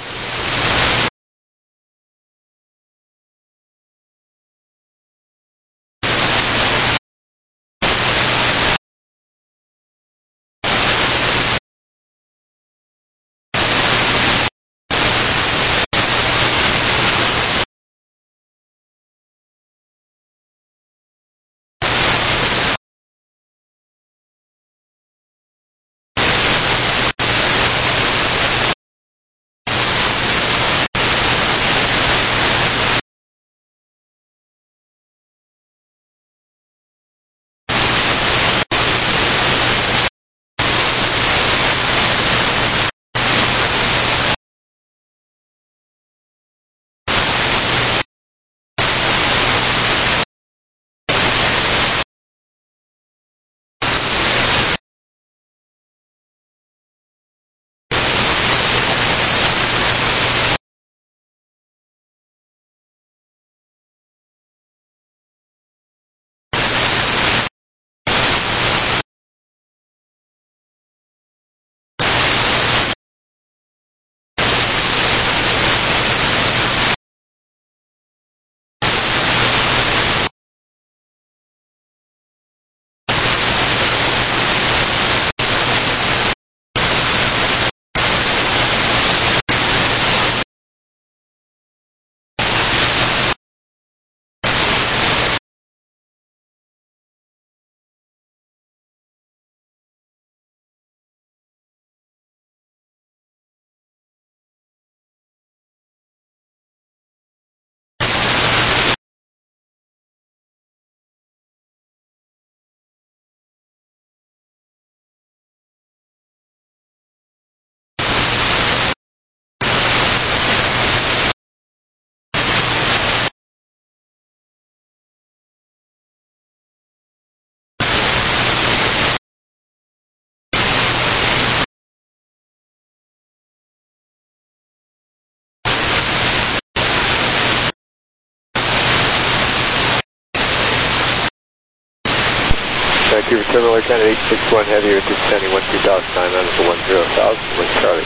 Vancouver Terminal, Air Canada eight six one Heavy, you're descending one two thousand nine hundred for one zero thousand, with Charlie.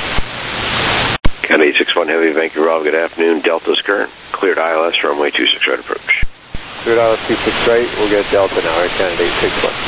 Canada eight six one Heavy, Vancouver Bravo, good afternoon. Delta's current, cleared I L S, runway two six right approach. Cleared I L S two six right, we'll get Delta now, Air Canada eight six one.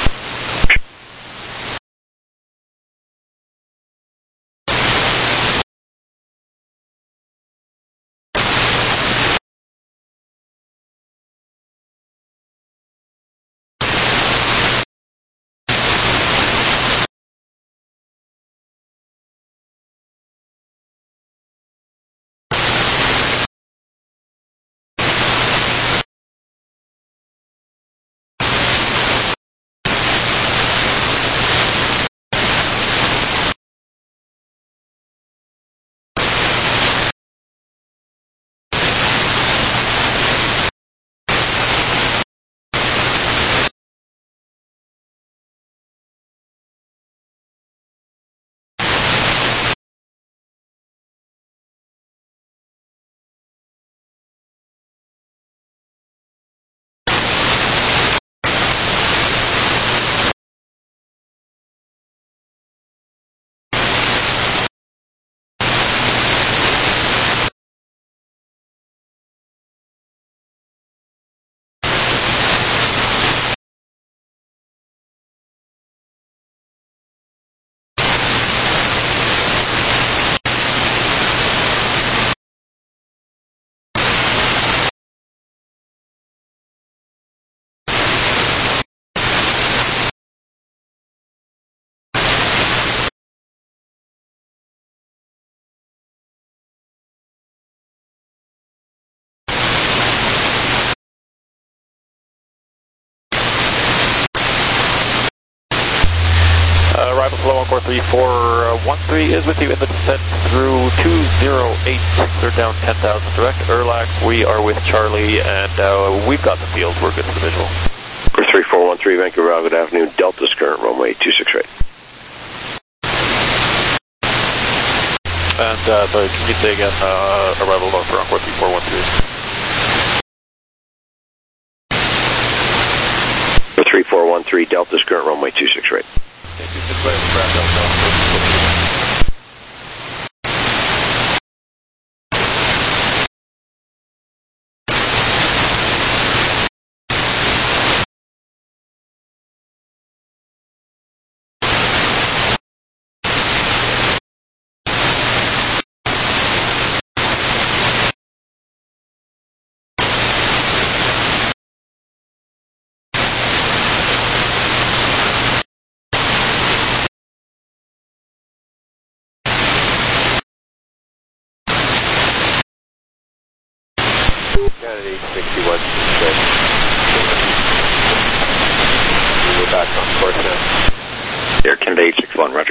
Encore three four one three is with you in the descent through two zero eight. Clear down ten thousand direct. Erlac, we are with Charlie, and uh, we've got the field. We're good for the visual. three four one three, Vancouver, good afternoon. Delta's current runway two six right. And uh, sorry, can you say again, uh, arrival for Encore three four one three? three four one three, Delta's current runway two six right. Canada eight sixty-one, we're back on course now. Air Canada eight sixty-one, roger.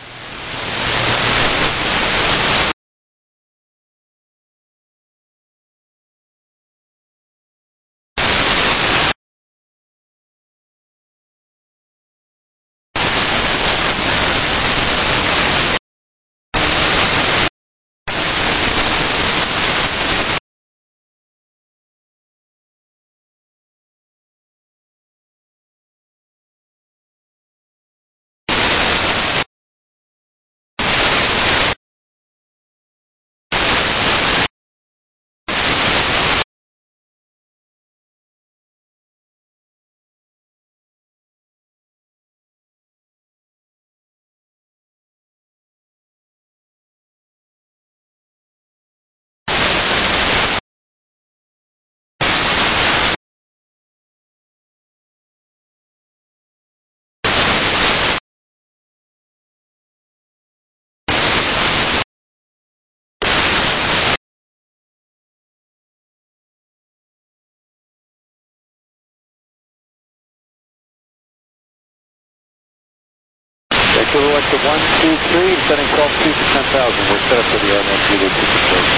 Vancouver went to one two three, descending twelve two to ten thousand. We're set up for the airman Zulu two six right.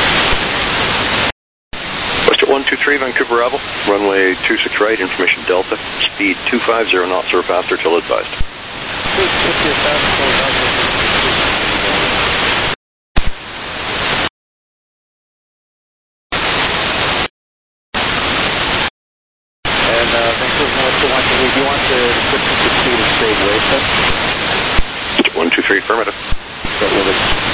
West at one two three, Vancouver Rebel, runway two six right, information Delta, speed two five zero knots or faster till advised. And uh, Vancouver West at one two three, do you want the description to speed and straight away, sir? one two three, affirmative. Start with it.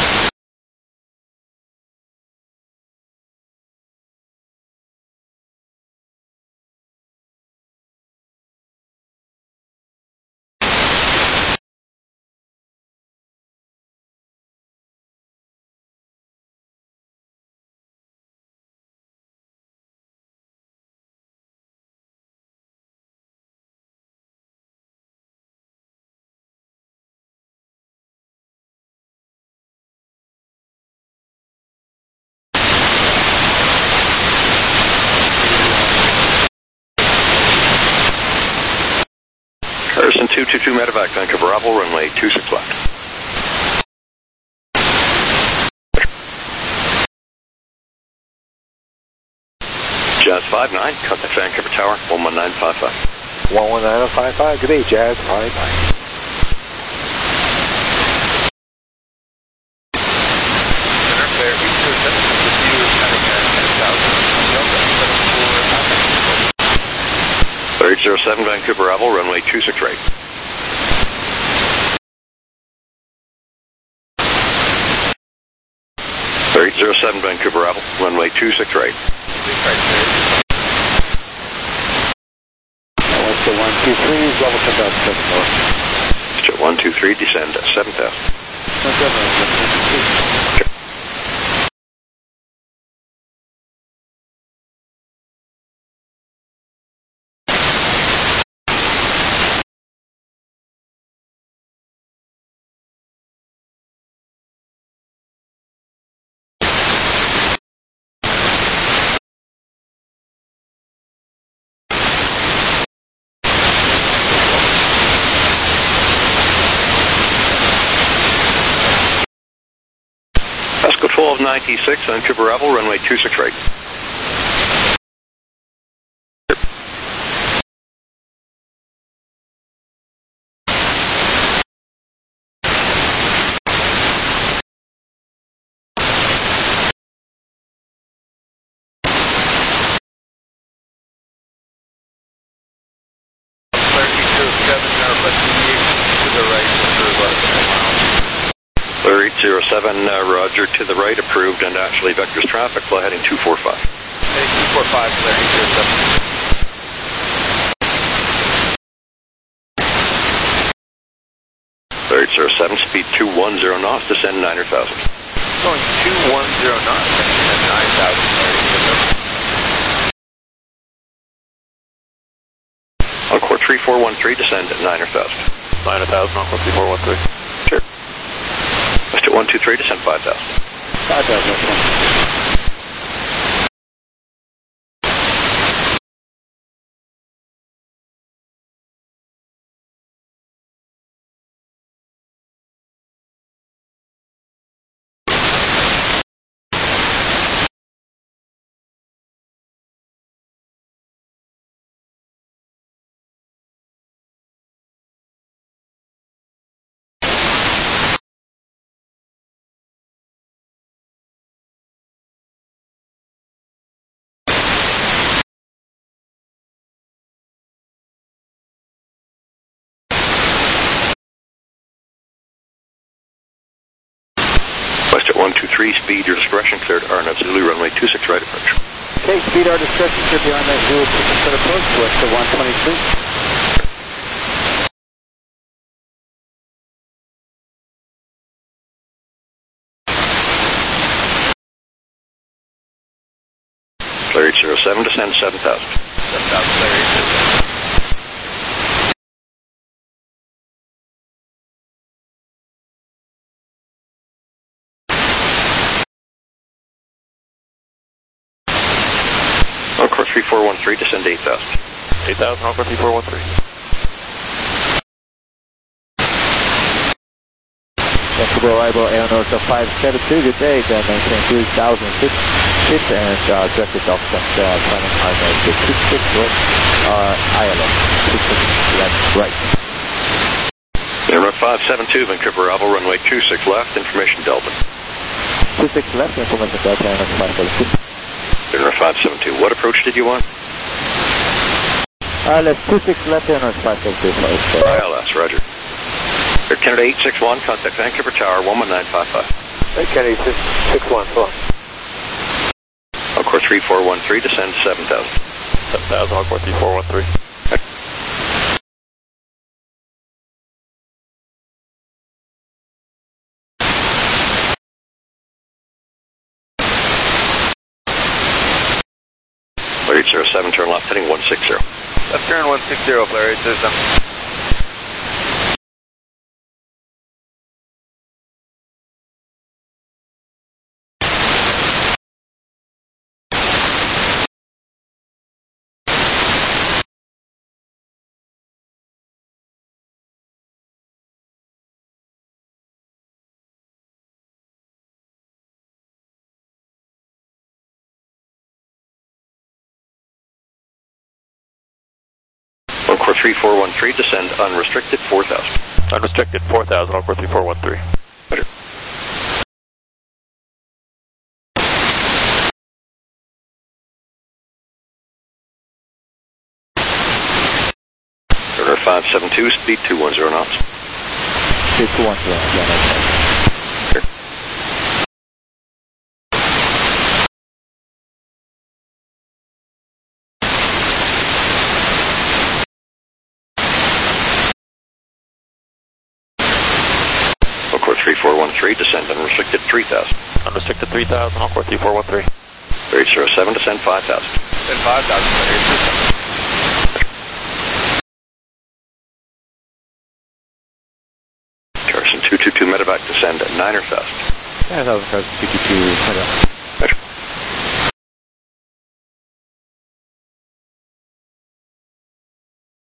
Harrison two two two, medevac, Vancouver Rebel, runway two six left. Jazz five nine, contact Vancouver Tower, one one nine five five. one one nine five five, good day, Jazz five nine. thirty oh seven, Vancouver Rebel, runway two six right. thirty oh seven, Vancouver Rebel, runway two six right. West at one two three, level ten thousand seven north. Jet one two three, descend at seven thousand. twelve ninety-six, Vancouver Rebel, runway two six right. seven, uh, Roger, to the right, approved, and actually vectors traffic, fly heading two four five. Hey, two four five, clear eight zero seven. eight zero seven, speed two one zero knots, descend niner thousand. Going two one zero knots, descend nine thousand. Encore three four one three, descend at niner thousand. niner thousand, Encore three four one three. Sure. West one two three, descend five thousand. five thousand. one two three, speed, your discretion, cleared R N F Zulu, runway two six right approach. Okay, speed, our discretion, cleared the R N F Zulu, two six right approach, west to one twenty-three. Clear eight zero seven, descend seven thousand. seven thousand, clear eight zero seven. Encore three four one three, descend eight thousand. eight thousand, Encore three four one three. Flexible arrival, Air North five seven two, good day, then maintain two thousand six, six and uh, direct yourself from uh, planning R N F six six right, uh, I L S, six six left, right. Air North five seven two, Vancouver Rebel, runway two six left, information Delta. two six left, information Delta, Air North five seven two. Air North five seven two, what approach did you want? Uh, left two six left, Air North five seven two. I L S, roger. Air Canada eight six one, contact Vancouver Tower, one one nine five five. Air Canada eight six one, go on. Encore three four one three, descend seven thousand. seven thousand, Encore three four one three. eight zero seven, turn left, heading one six zero. Left turn one six zero, flare eight zero seven. Encore three four one three, descend unrestricted four thousand. Unrestricted four thousand, Encore three four one three. Better. Order five seven two, speed two one zero knots. Speed two one zero, yeah, that's right. Sure. three four one three, descend unrestricted three thousand. Unrestricted three thousand, Encore three four one three. eight zero seven, descend five thousand. Descend five thousand, eight zero seven. Carson two two two, medevac, descend at niner thousand. nine thousand, Carson two two two, medevac. Better.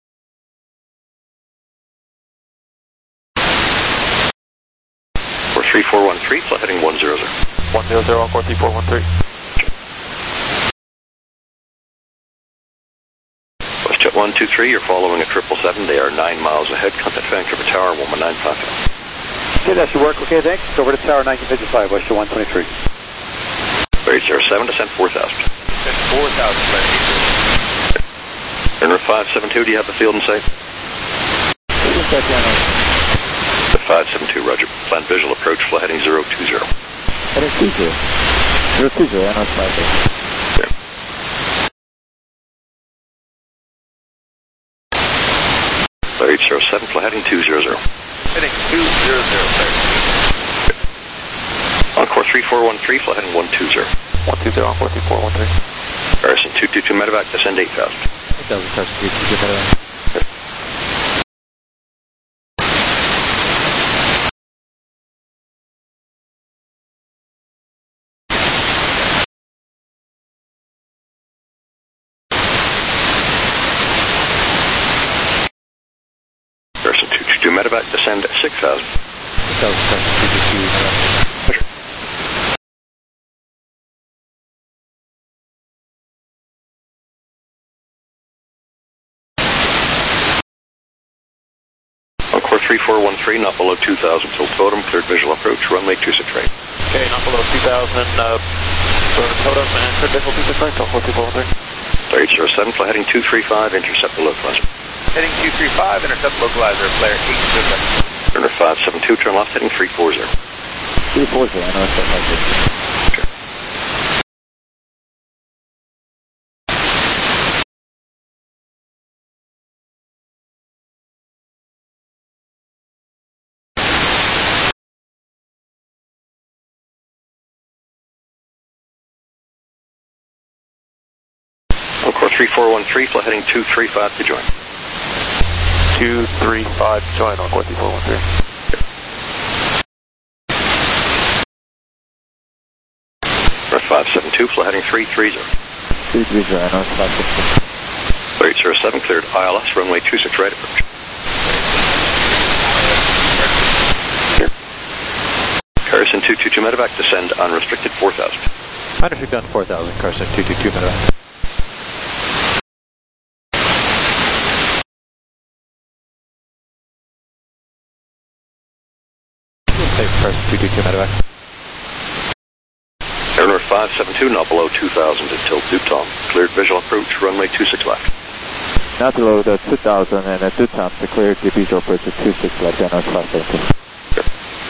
three three four one three, flight heading one zero zero. one zero zero, Encore three four one three. WestJet one two three, you're following a triple seven. They are nine miles ahead. Contact Vancouver Tower, one one nine five. Okay, that should work. Okay, thanks. Over to Tower nineteen fifty-five, WestJet one twenty-three. eight zero seven, descend four thousand. Descend four thousand, Runway five seven two, do you have the field in sight? five seven two, roger. Plan visual approach, flight heading zero two zero. Heading two zero. zero two zero, I know it's five zero. eight zero seven, flight heading two zero zero. Heading two zero zero, sir. Encore three four one three, flight heading one two zero. one two zero, Encore three four one three. Harrison two two two, medevac, descend eight thousand. eight thousand, Carson two two two, medevac. Harrison two two two, medevac, descend six thousand. six thousand, Carson two two two, medevac. Encore three four one three, not below two thousand till totem, cleared visual approach, runway two six right. Okay, not below two thousand, uh, sort of totem and cleared visual two six right, Encore two four one three. eight zero seven, flight heading two three five, intercept the localizer. Heading two three five, intercept localizer, flare eight zero seven. Runway five seven two, turn left, heading three four zero. three four zero, I know it's five zero. Encore three four one three, flight heading two three five to join. two three five, join, Encore three four one three. Runway five seven two, flight heading three three zero. three three zero, I know it's five six. eight zero seven, cleared I L S, runway two six right approach. Carson two two two, medevac, descend unrestricted four thousand. Unrestricted on four thousand, Carson two two two, medevac. Carson two two two, medevac. Airliner five seven two, not below two thousand until Dutom. Cleared visual approach, runway two six left. Not below the two thousand and at Dutom, the cleared visual approach at two six left, and five seven two. Okay.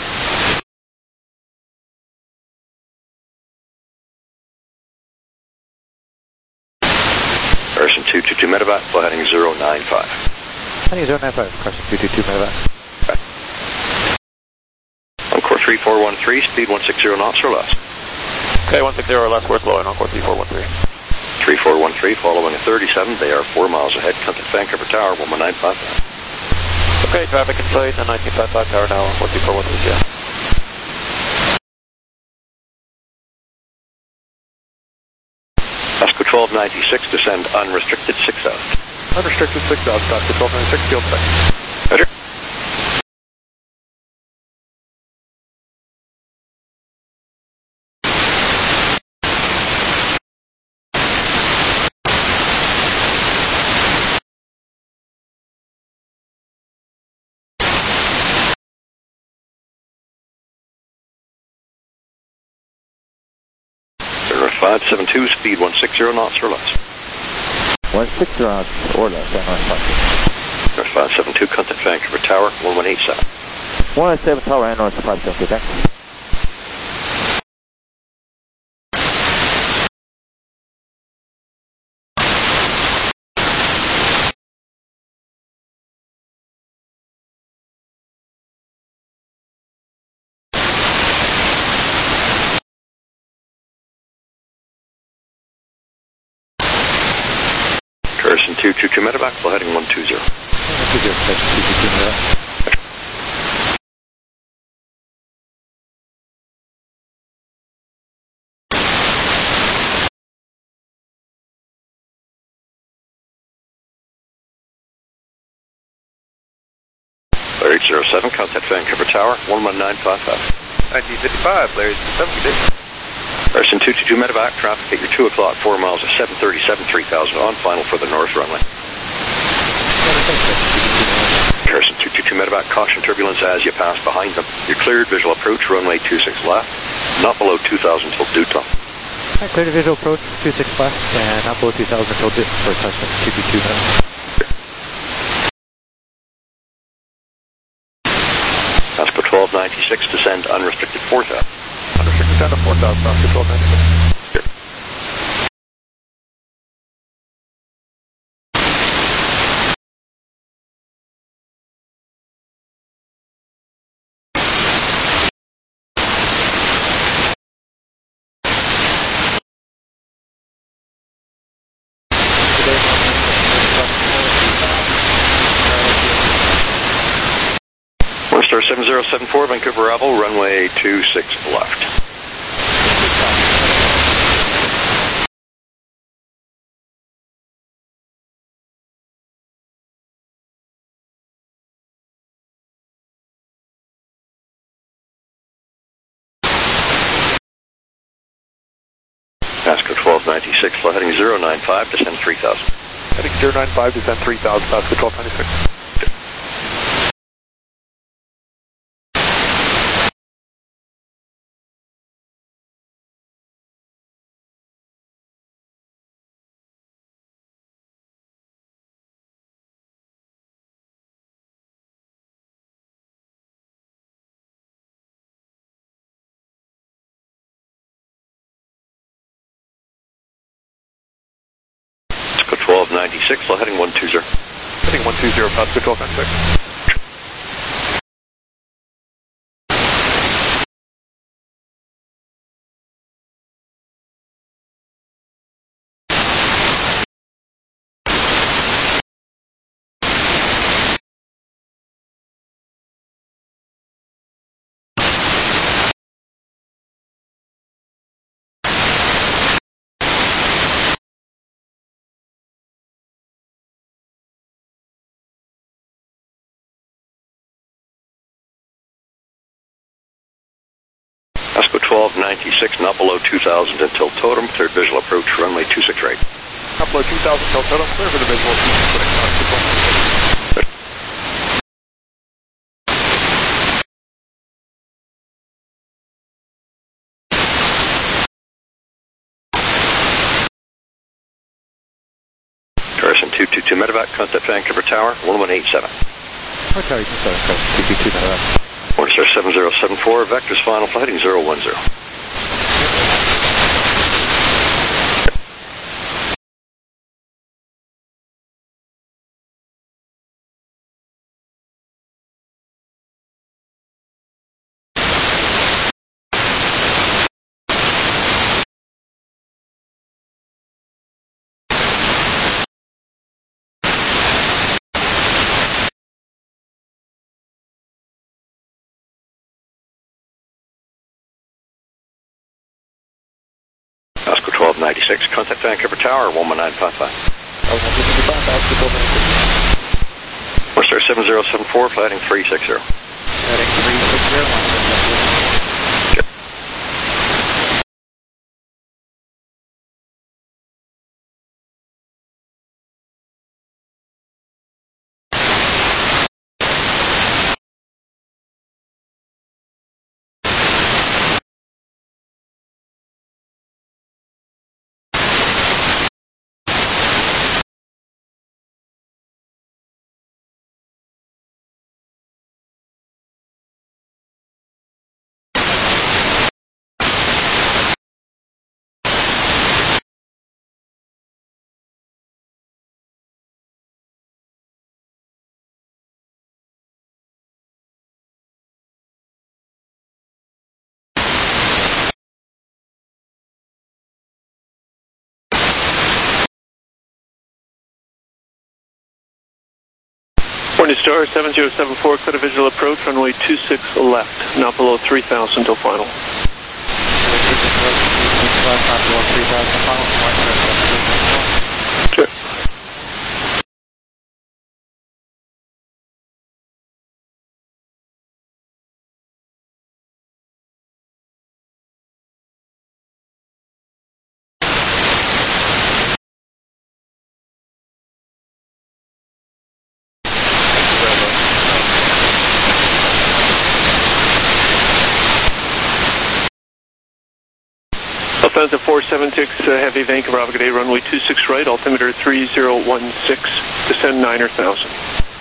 Carson two two two, medevac, flight heading zero nine five. Heading zero nine five, Carson two two two, medevac. Encore three four one three, speed one six zero knots or less. Okay, one six zero or less, we're slow, and Encore three four one three. three four one three, following a thirty-seven, they are four miles ahead, contact Vancouver Tower, one one nine five. Okay, traffic in sight, and nineteen fifty-five Tower now, Encore three four one three, yeah. Pasco twelve ninety-six, descend unrestricted six thousand. Unrestricted six thousand, Pasco twelve ninety-six, field sight. Roger. five seven two, speed one six zero knots or less. one six zero knots or less, I know it's five six. five seven two, contact Vancouver Tower, one one eight seven. one one seven Tower, I know it's five seven two, thanks. Carson two two two, medevac, flight heading one two zero. two zero, Carson two two two, medevac. Larry eight zero seven, contact Vancouver Tower, one one nine five five. nineteen fifty-five, Larry eight zero seven, good day. Harrison two two two medevac, traffic at your two o'clock, four miles at seven thirty-seven, three thousand on, final for the north runway. Harrison two two two medevac, caution turbulence as you pass behind them. You're cleared, visual approach, runway two six left, not below two thousand till due time. Right, clear to visual approach, two six left, and not below two thousand till due for touchdown two two two minutes. Pasco twelve ninety-six, descend unrestricted four thousand. Unrestricted down to four thousand, Pasco twelve ninety-six. Sure. Star seven zero seven four, Vancouver Ravel, runway two six left. Pasco twelve ninety-six, flight heading zero nine five, descend three thousand. Heading zero nine five, descend three thousand, Pasco twelve ninety-six. twelve ninety-six, flight heading one two zero. Heading one two zero, Pasco twelve ninety-six. Pasco twelve ninety-six, not below two thousand until totem, cleared visual approach, runway two six right. Not below two thousand until totem, clear for the visual approach, Pasco twelve ninety-six. Harrison two two two medevac, contact Vancouver Tower, one one eight seven. Hi, Tower, two seven seven, two two two medevac. Morningstar seven zero seven four, vectors final, flight heading zero one zero. Pasco twelve ninety-six, contact Vancouver Tower, one one nine five five. Morningstar seven zero seven four, flight heading three six zero. Heading three six zero. Morningstar seven zero seven four, clear to visual approach, runway two six left, not below three thousand till final. Not below three thousand final. Sure. seven six uh, Heavy Vancouver, Bravo, good day, runway two six right, altimeter three zero one six, descend niner thousand.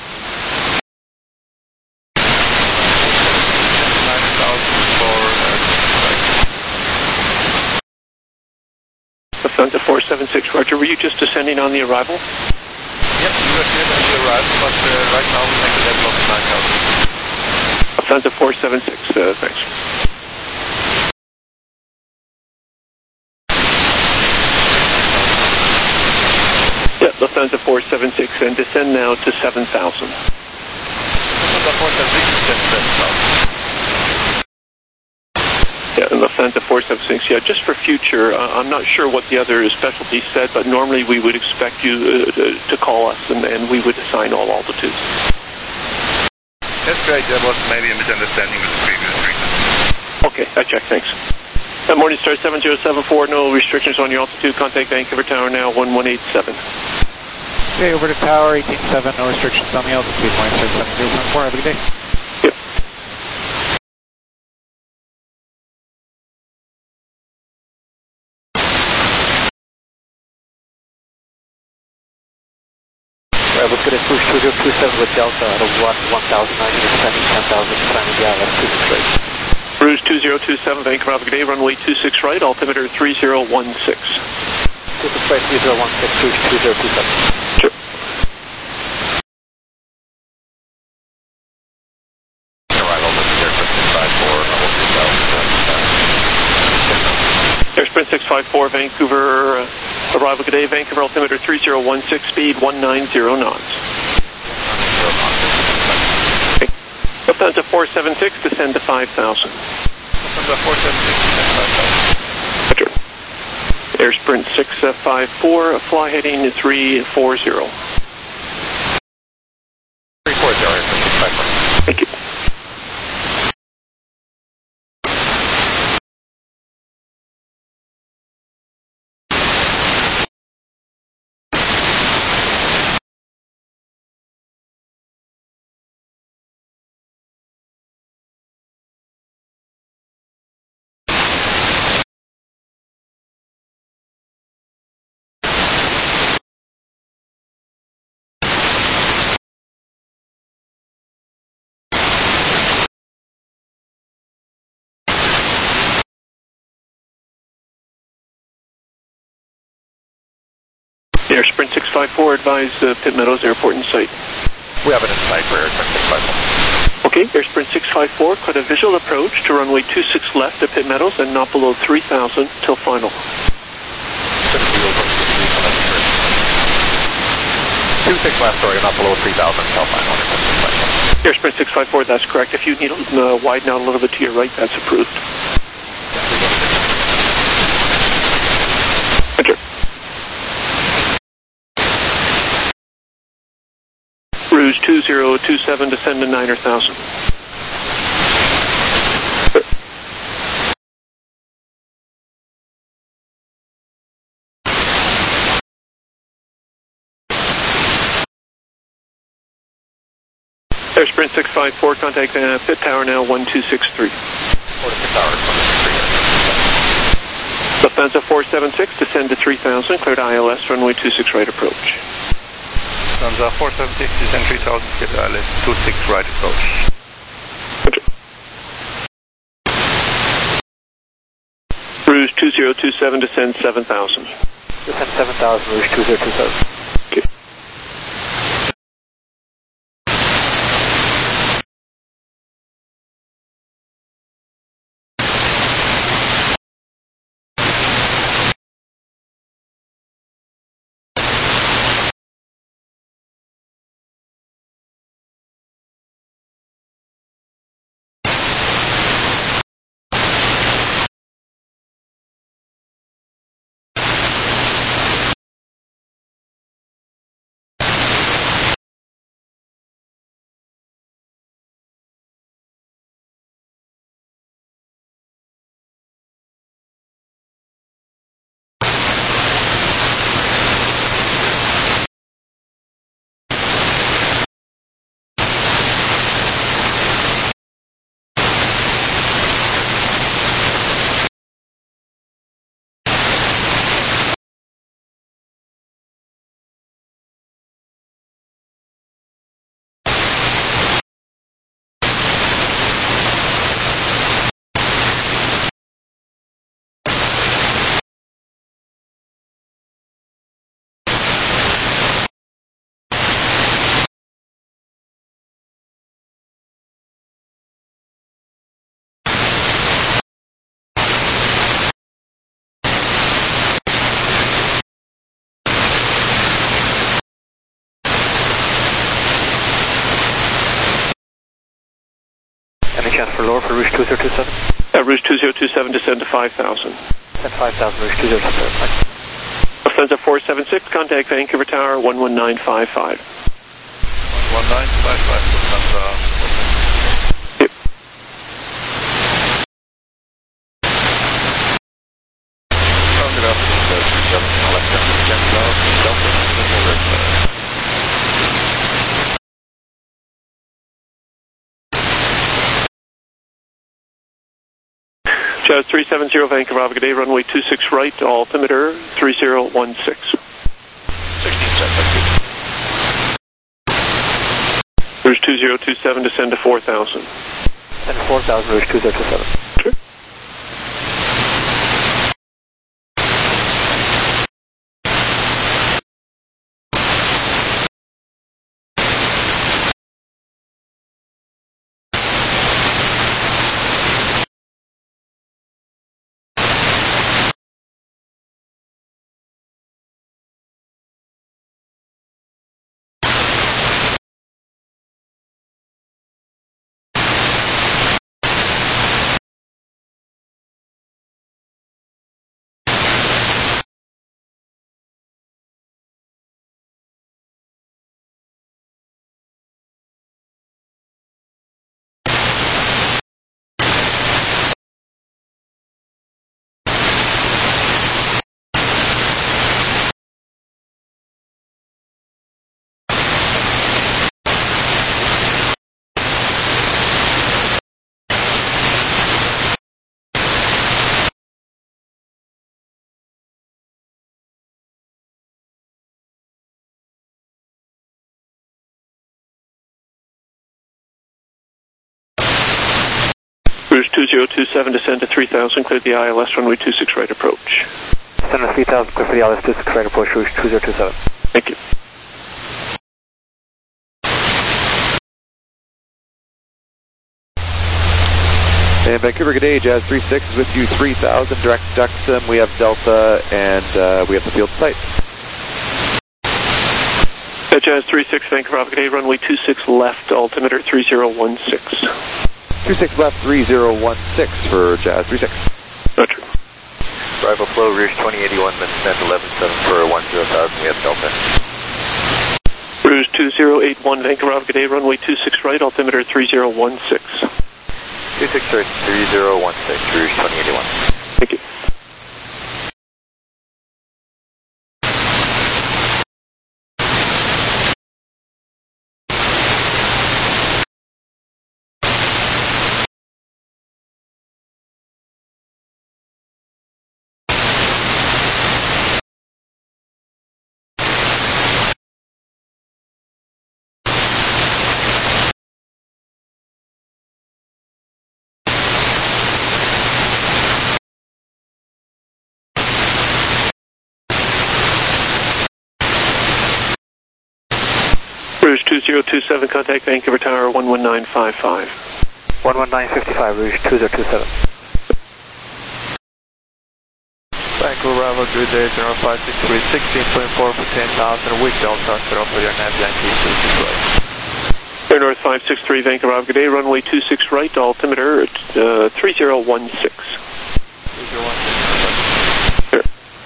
Lufthansa four seven six, Roger, were you just descending on the arrival? Yep, you were here when you arrived, but uh, right now we make a level of nine thousand. Lufthansa four seven six, uh, thanks. Yeah, Lufthansa four seven six, and descend now to seven thousand. Lufthansa four seven six, descend to seven thousand. Yeah, and Lufthansa four seven six, yeah, just for future, uh, I'm not sure what the other specialty said, but normally we would expect you uh, to, to call us, and, and we would assign all altitudes. That's great, there was maybe a misunderstanding with the previous frequency. Okay, I checked, thanks. Uh, Morningstar seven zero seven four, no restrictions on your altitude, contact Vancouver Tower now, one one eight seven. Okay, over to Tower, eighteen seven, no restrictions on the altitude, Morningstar seven zero seven four, have a good day. Yep. Bravo, good at push two zero two seven with Delta out of one, one thousand nine hundred, descending ten thousand, climbing the island, two six right. Rouge two zero two seven, Vancouver, Bravo, good day, runway two six right, altimeter three zero one six. two six right, three zero one six, Rouge two zero two seven. Sure. Arrival with Airsprint six five four, level three thousand. Airsprint six five four, Vancouver, uh, arrival, good day, Vancouver, altimeter three zero one six, speed one nine zero knots. Okay. Lufthansa four seven six, descend to five thousand. Lufthansa four seven six, descend to five thousand. Roger. Airsprint six five four, fly heading three four zero. three four zero, Airsprint six five four. Thank you. Airsprint six five four, advise uh, Pitt Meadows Airport in sight. We have an insight for Airsprint six five four. Okay, Airsprint six five four, cut a visual approach to runway two six left at Pitt Meadows and not below three thousand till final. two six left, sorry, not below three thousand till final. Airsprint six five four, that's correct. If you need to uh, widen out a little bit to your right, that's approved. Roger. Rouge two zero two seven, descend to niner thousand. Airsprint six five four, contact uh, Pitt Tower now, one two six three. Lufthansa four seven six, descend to three thousand, cleared I L S, runway two six right approach. Lufthansa four seven six, descend three thousand, cleared I L S, two six right approach. Rouge two zero two seven, descend seven thousand. Descend seven thousand, Rouge two zero two seven. Okay. for lower for Rouge two zero two seven. Uh, Rouge two zero two seven, descend to five thousand. Descend five thousand, Rouge two zero two seven. Lufthansa four seven six, contact Vancouver Tower one one nine five five. one one nine five five, Lufthansa. Yep. Oh, good afternoon, sir. two seven, Alexander, ten thousand, Delta, Delta, Jazz three seven zero, Vancouver, have a good day, runway two six right, altimeter three zero one six. sixteen seconds. Rouge two zero two seven, descend to four thousand. Descend to four thousand, Rouge two zero two seven. Okay. Rouge two zero two seven, descend to three thousand, clear the I L S, runway two six right approach. Descend to three thousand, clear for the I L S two six right approach, Rouge two zero two seven. Thank you. And Vancouver, good day, Jazz three six is with you, three thousand, direct Duxum, we have Delta, and uh, we have the field site. Uh, Jazz three six, Vancouver, have a good day, runway two six left, altimeter three zero one six. two six left, three zero one six for Jazz three six. Roger. Arrival flow, Rouge twenty eighty-one, then descend eleven seven for one zero thousand, we have Delta. Rouge two zero eight one, Vancouver, have a good day, runway two six right, altimeter three zero one six. two six right, three zero one six, Rouge twenty eighty-one. Thank you. Rouge two zero two seven, contact Vancouver Tower one one nine five five. one one nine five five, Rouge two zero two seven. Vancouver, Bravo, good day, zero five six three, sixteen point four for ten thousand, with Delta, set up for your nav, Yankee two six right. Air North five six three, Vancouver, have a good day, runway two six right, altimeter uh, three zero one six. three zero one six. Sure.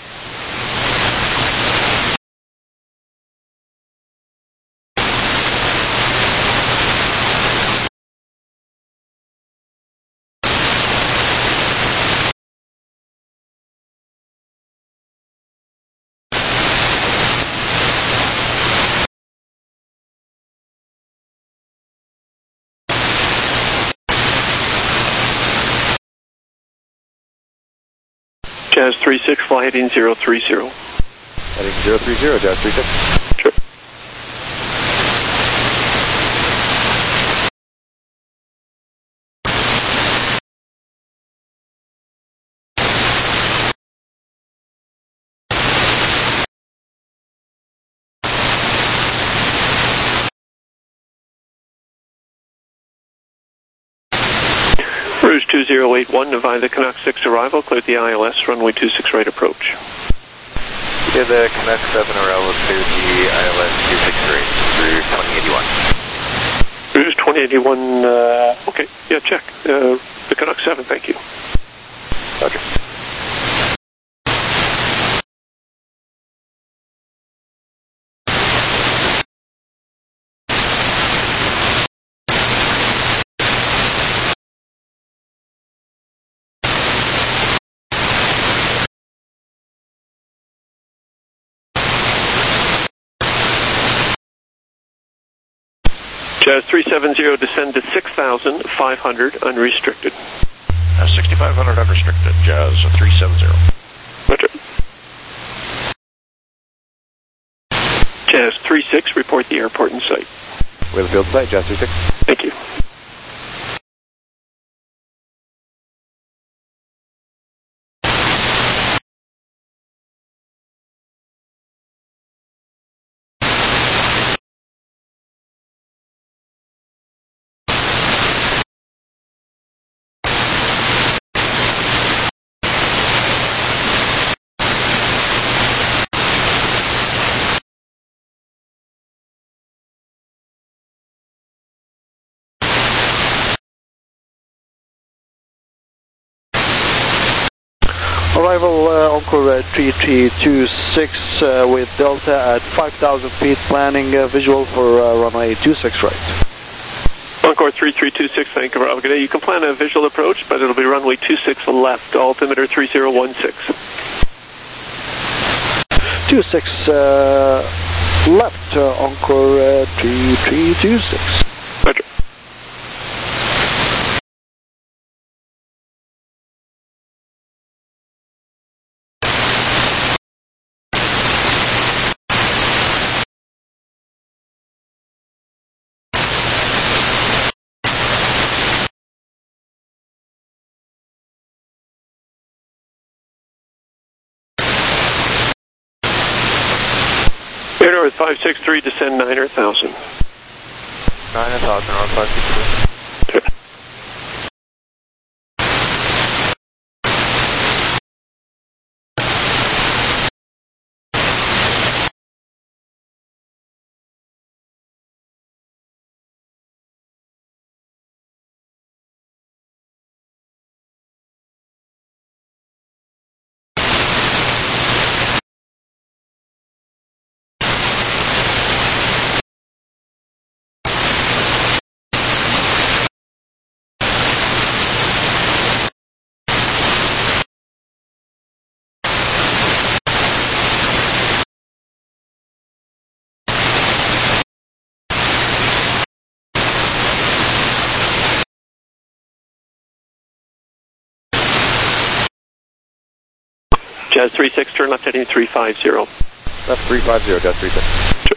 Jazz three six, fly heading zero three zero. Heading zero three zero, Jazz three six. Sure. Rouge two zero eight one, Nevada, the Canuck six arrival, cleared the I L S, runway two six right approach. Yeah, the Canuck seven arrival, cleared the I L S two six right through twenty eighty-one. Rouge one eighty-one, uh, okay, yeah, check. Uh, the Canuck seven, thank you. Roger. Jazz three seven zero, descend to six thousand five hundred, unrestricted. Uh, sixty-five hundred unrestricted, Jazz three seven zero. Roger. Jazz three six, report the airport in sight. We're the field site, Jazz three six. Thank you. Arrival uh, Encore uh, three three two six uh, with Delta at five thousand feet, planning uh, visual for uh, runway two six right. Encore three three two six, Vancouver Algonac. You can plan a visual approach, but it'll be runway two six left, altimeter three zero one six. two six uh, left, uh, Encore uh, three three two six. Roger. Air North five six three, descend nine thousand. nine thousand on five six three. Jazz three six, turn left heading three five zero. Left three five zero, Jazz three six. Sure.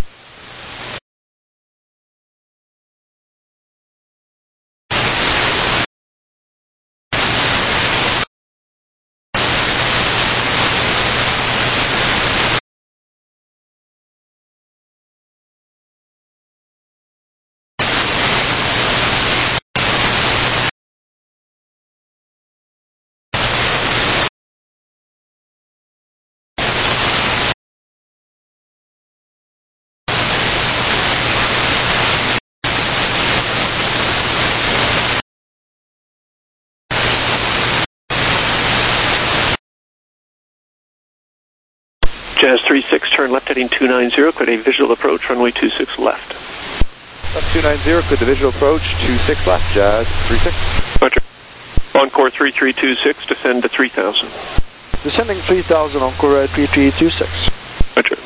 Jazz three six, turn left heading two nine zero, quit a visual approach, runway two six left. Left two nine zero, quit the visual approach, two six left, Jazz three six. Roger. Encore three three two six, descend to three thousand. Descending three thousand, Encore uh, three three two six. Roger.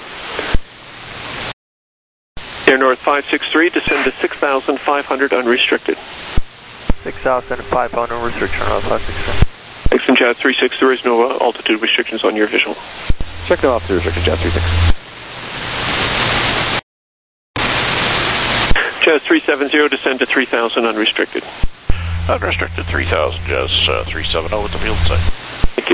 Air North five six three, descend to six thousand five hundred, unrestricted. six thousand five hundred restriction on five six three. Thanks, and Jazz three six, there is no uh, altitude restrictions on your visual. Check them off the restriction, Jazz three six. Jazz three seven zero, descend to three thousand, unrestricted. Unrestricted three thousand, Jazz uh, three seven zero with the field site. Thank you.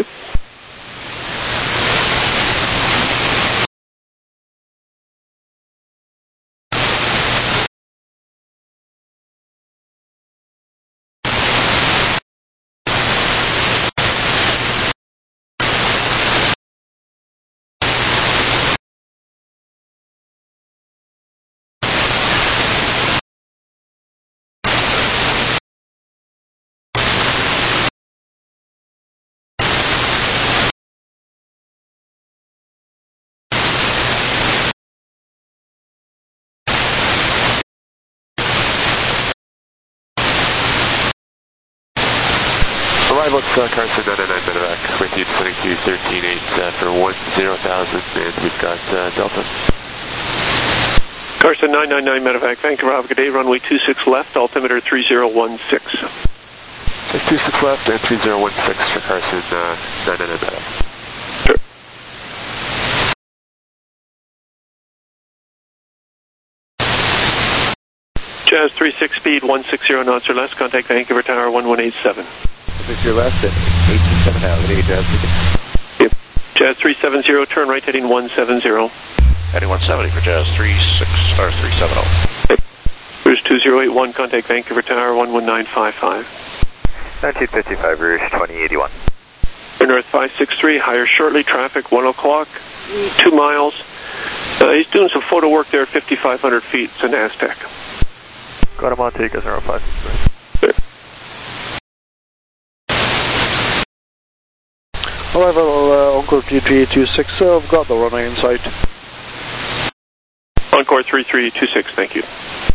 Arrival, it's uh, Carson nine nine nine Medevac with you, descending to thirteen eight uh, for one zero thousand, and we've got uh, Delta. Carson nine nine nine Medevac, Vancouver, have a good day, runway two six left, altimeter three zero one six. two six left and three zero one six for Carson uh, nine nine nine Medevac. Sure. Jazz three six speed, one sixty knots or less, contact Vancouver Tower one one eight seven. If you're less than eight two seven now, good day, Jazz. Yep. Jazz three seven zero, turn right heading one seven zero. Heading one seventy for Jazz three six, or three seven zero. Yep. Rouge two zero eight one, contact Vancouver Tower one one nine five five. nineteen fifty-five, Rouge twenty eighty-one. North five six three, higher shortly, traffic one o'clock, two miles. Uh, he's doing some photo work there at fifty-five hundred feet, it's an Aztec. Got him on Tika zero five. Arrival, uh, Encore three three two six, uh, I've got the runway in sight. Encore three three two six, thank you.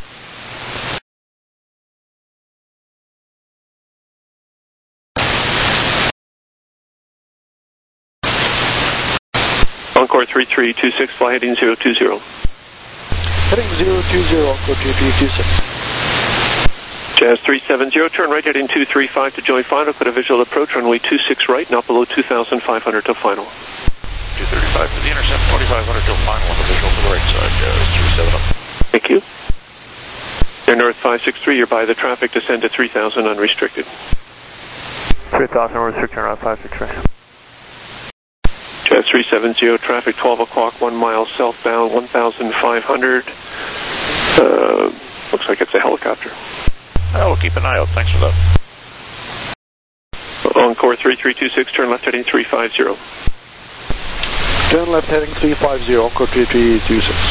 Encore three three two six, fly heading zero two zero. Heading zero two zero, Encore three three two six. Jazz three seven zero, turn right heading two three five to join final, put a visual approach, runway two six right, not below two thousand five hundred to final. two thirty-five to the intercept, forty-five hundred to final with a visual to the right side, Jazz three seven zero. Thank you. Air North five six three, you're by the traffic, descend to three thousand unrestricted. three thousand unrestricted around five six three. Jazz three seven zero, traffic twelve o'clock, one mile southbound, one thousand five hundred. Uh, looks like it's a helicopter. Oh, we'll keep an eye out, thanks for that. Encore three three two six, turn left heading three five zero. Turn left heading three five zero, Encore three three two six.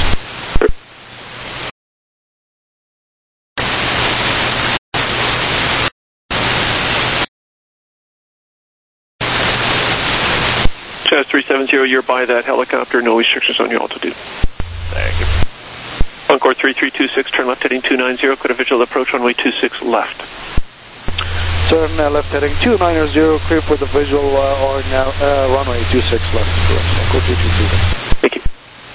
Jazz three seven zero, you're by that helicopter, no restrictions on your altitude. Thank you. Encore three three two six, turn left heading two nine zero, put a visual approach, runway two six left. Turn uh, left heading two nine zero, clear for the visual uh, on uh, uh, runway two six left. Encore three three two six. Thank you.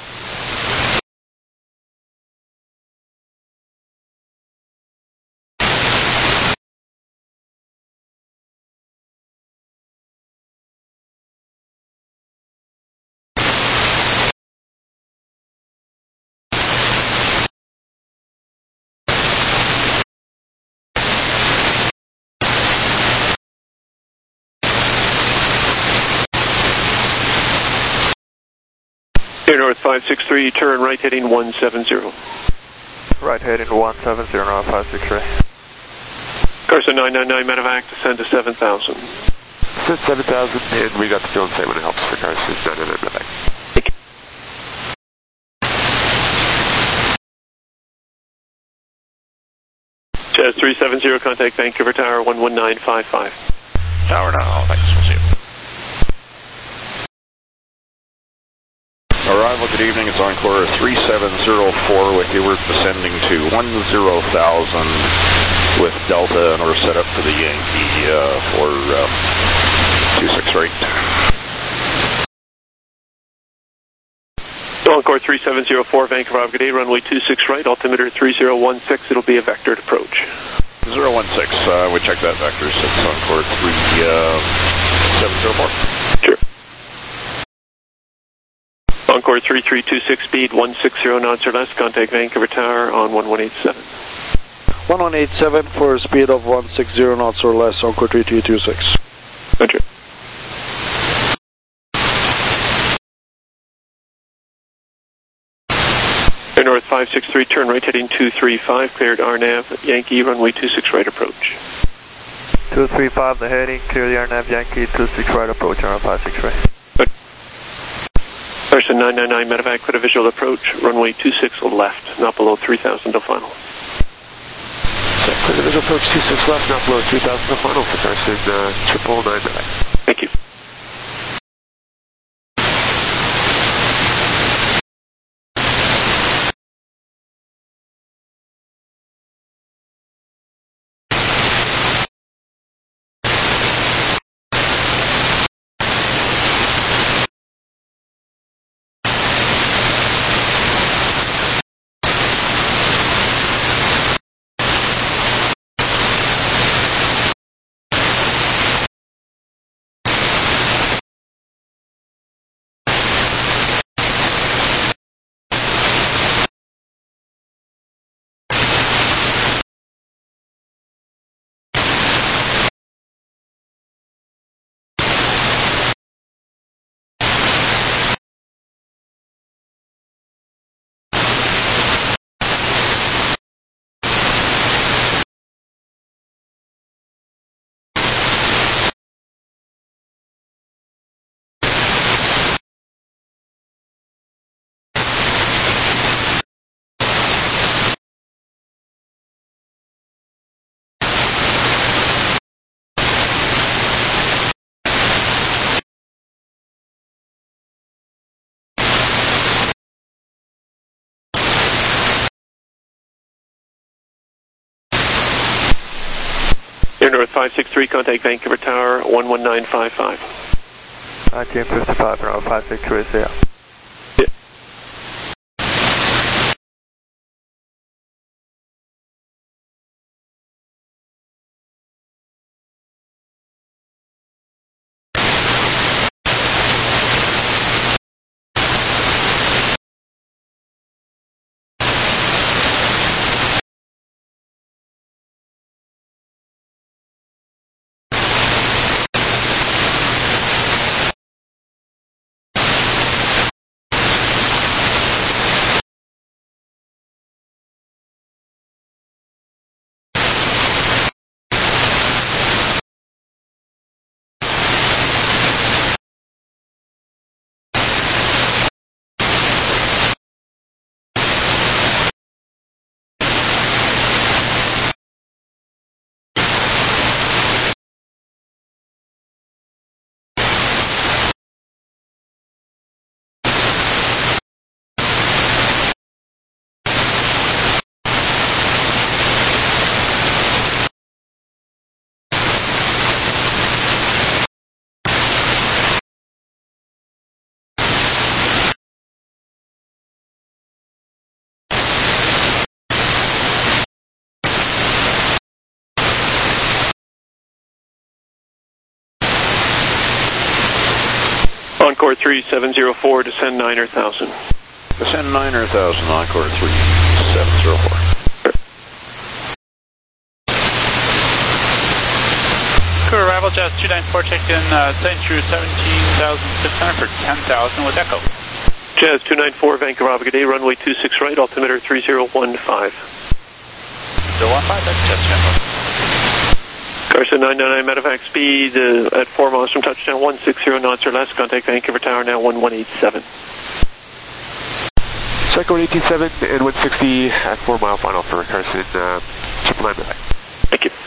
Air North five six three, turn right heading one seven zero. Right heading one seven zero, North five six three. Carson nine nine nine Medevac, descend to seven thousand. Descend seven thousand, and we got the field same when it helps for Carson nine nine nine Medevac. Thank you. Jazz three seven zero, contact Vancouver Tower one one nine five five. Tower now, thanks, we'll see you. Arrival, good evening, it's Encore three seven zero four with you. We're descending to one zero thousand with Delta, and we're set up for the Yankee uh, for uh, two six right. Encore three seven zero four, Vancouver, good day, runway two six right, altimeter three zero one six, it'll be a vectored approach. zero one six, uh, we check that vector, six Encore three seven zero four. Sure. Encore three three two six, speed one sixty knots or less, contact Vancouver Tower on one one eight seven. one one eight seven for a speed of one sixty knots or less, Encore three three two six. Roger. Air North five six three, turn right heading two three five, cleared R NAV, Yankee, runway two six right approach. two three five, the heading, clear the R NAV, Yankee, two six right approach, around five six three. Person nine nine nine Medevac, put a visual approach, runway two six left, not below three thousand to final. Put a visual approach two six left, not below three thousand to final for Carson uh, triple nine Medevac. Thank you. North five six three, contact Vancouver Tower, one one nine five five. nineteen fifty-five, around five six three, see ya. Encore three seven zero four, descend niner thousand. Descend niner thousand, Encore three seven zero four. Crew arrival, Jazz two nine four, checked in, uh, setting through seventeen thousand six hundred for ten thousand with Echo. Jazz two nine four, Vancouver, good day, runway two six right, altimeter three zero one five. zero one five, that's Jazz two nine four. Carson nine nine nine, medevac speed uh, at four miles from touchdown, one sixty knots or less, contact Vancouver Tower now, one one eight seven. Cycle eighteen seven and one sixty at four mile final for Carson, uh, triple nine medevac. Thank you.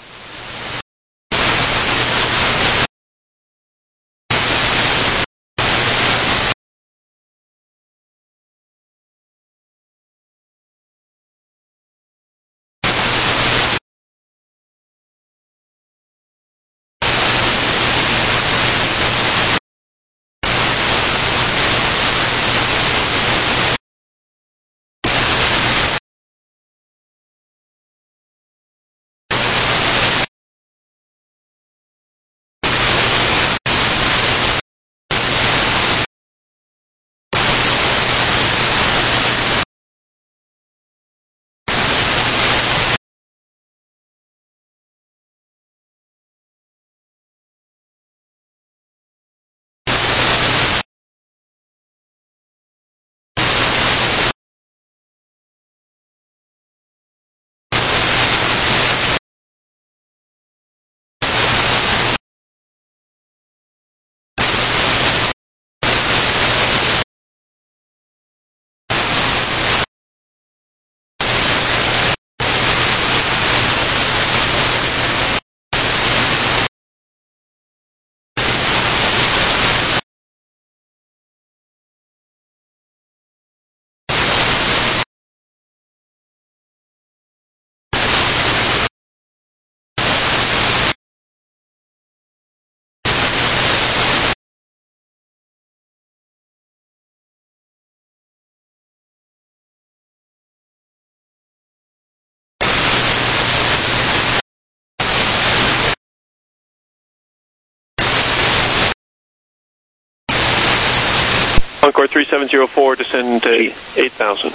Encore three seven zero four, descend to eight thousand.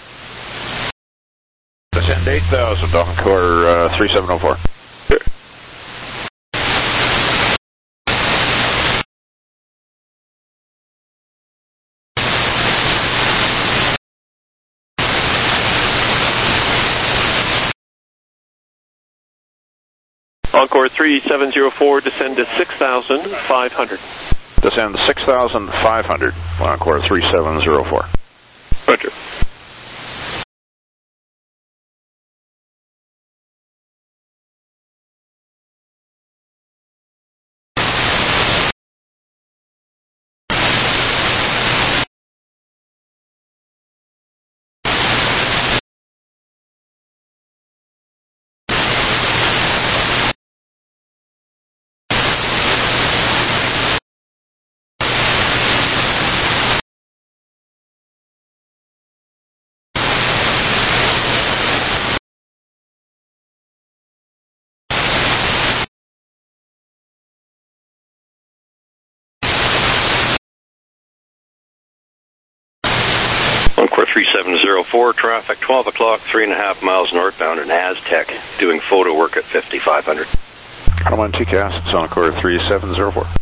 Descend eight thousand, Encore uh, three seven zero four. Sure. Encore three seven zero four, descend to six thousand five hundred. Descend six thousand five hundred, Encore three seven zero four. Roger. Encore three seven zero four, traffic twelve o'clock, three and a half miles northbound in Aztec, doing photo work at fifty-five hundred. one T C A S, it's Encore three seven zero four.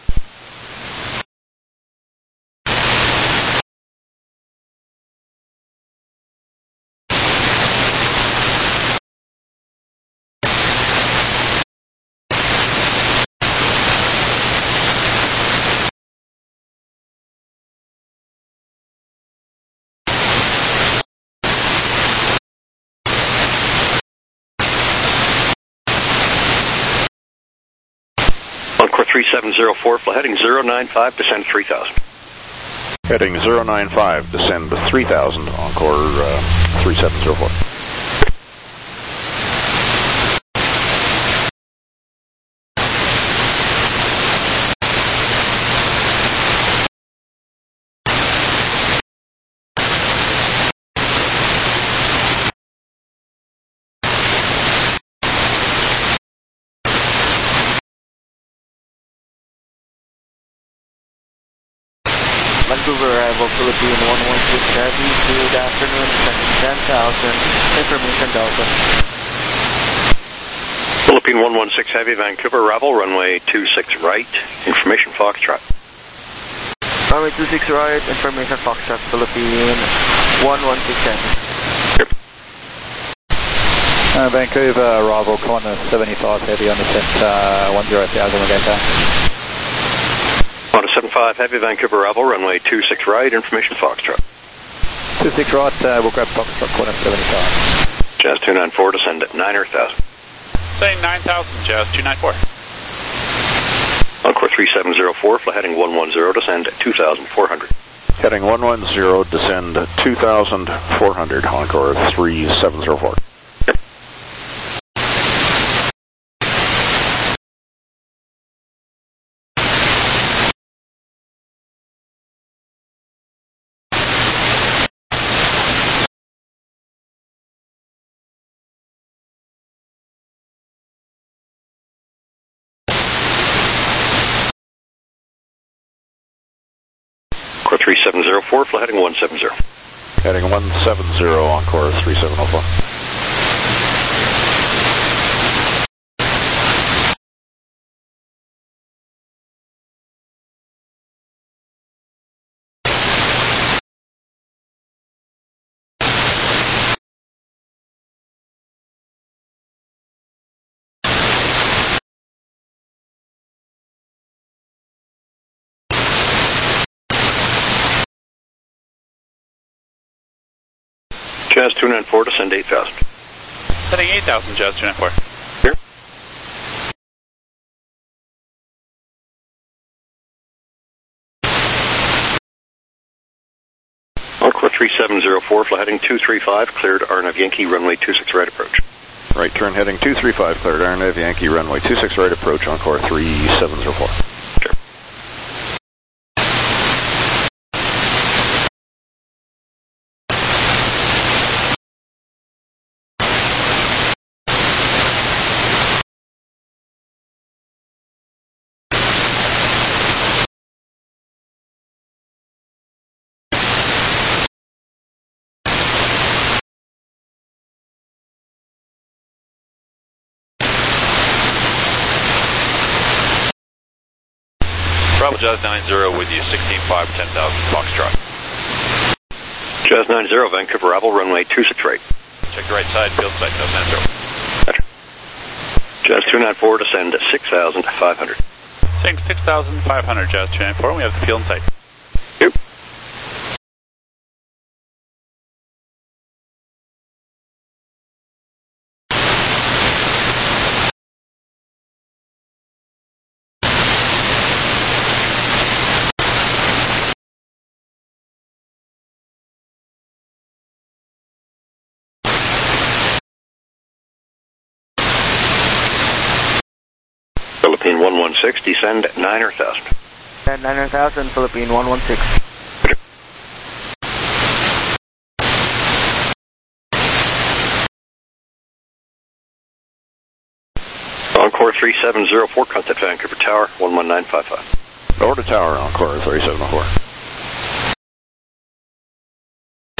three seven zero four, heading zero nine five, descend three thousand. Heading zero nine five, descend three thousand, Encore uh, three seven zero four. Vancouver arrival, Philippine one one six Heavy, good afternoon, sending ten thousand, information Delta. Philippine one one six Heavy, Vancouver arrival, runway two six right, information Foxtrot. Runway two six right, information Foxtrot, Philippine one one six Heavy. Yep. Uh, Vancouver arrival, corner seventy-five Heavy on descent, uh, one zero thousand again time. Honda seven five Heavy, Vancouver arrival, runway two six right, information Foxtrot. two six right, uh, we'll grab Foxtrot, corner seventy-five. Jazz two nine four, descend at nine thousand. Saying nine thousand, Jazz two nine four. Encore three seven zero four, fly heading one one zero, descend at two thousand four hundred. Heading one one zero, descend two thousand four hundred, Encore three seven zero four. Encore three seven zero four, fly heading one seven zero. Heading one seven zero, Encore three seven zero four. Jazz two nine four, descend eight thousand. Setting eight thousand, Jazz two nine four. Here. Encore three seven zero four, fly heading two three five, cleared Arnav Yankee, runway two six right approach. Right turn heading two three five, cleared Arnav Yankee, runway two six right approach, Encore three seven zero four. Sure. Bravo Jazz nine zero with you, sixteen five, ten thousand, Foxtrot. Jazz nine zero, Vancouver arrival, runway two six right. Check the right side, field side, no nine zero. Gotcha. Jazz two nine four, descend at six thousand five hundred. Saying six thousand five hundred, Jazz two nine four, we have the field in sight. Yep. Philippine one one six, descend at nine thousand. nine thousand, Philippine one one six. Encore three seven zero four, contact Vancouver Tower, one one nine five five. Over to Tower, Encore three seven zero four.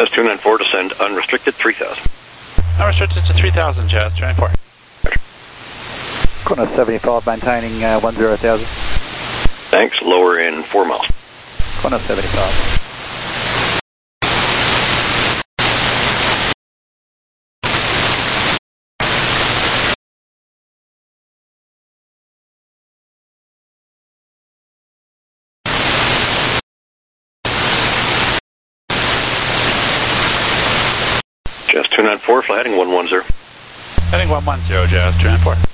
Jazz two nine four, descend unrestricted three thousand. Unrestricted to three thousand, Jazz two nine four. Corner seventy-five, maintaining uh, one zero thousand. Thanks, lower in four miles. Corner seventy-five. Jazz two nine four, fly heading one one zero. Heading one one zero, Jazz two nine four.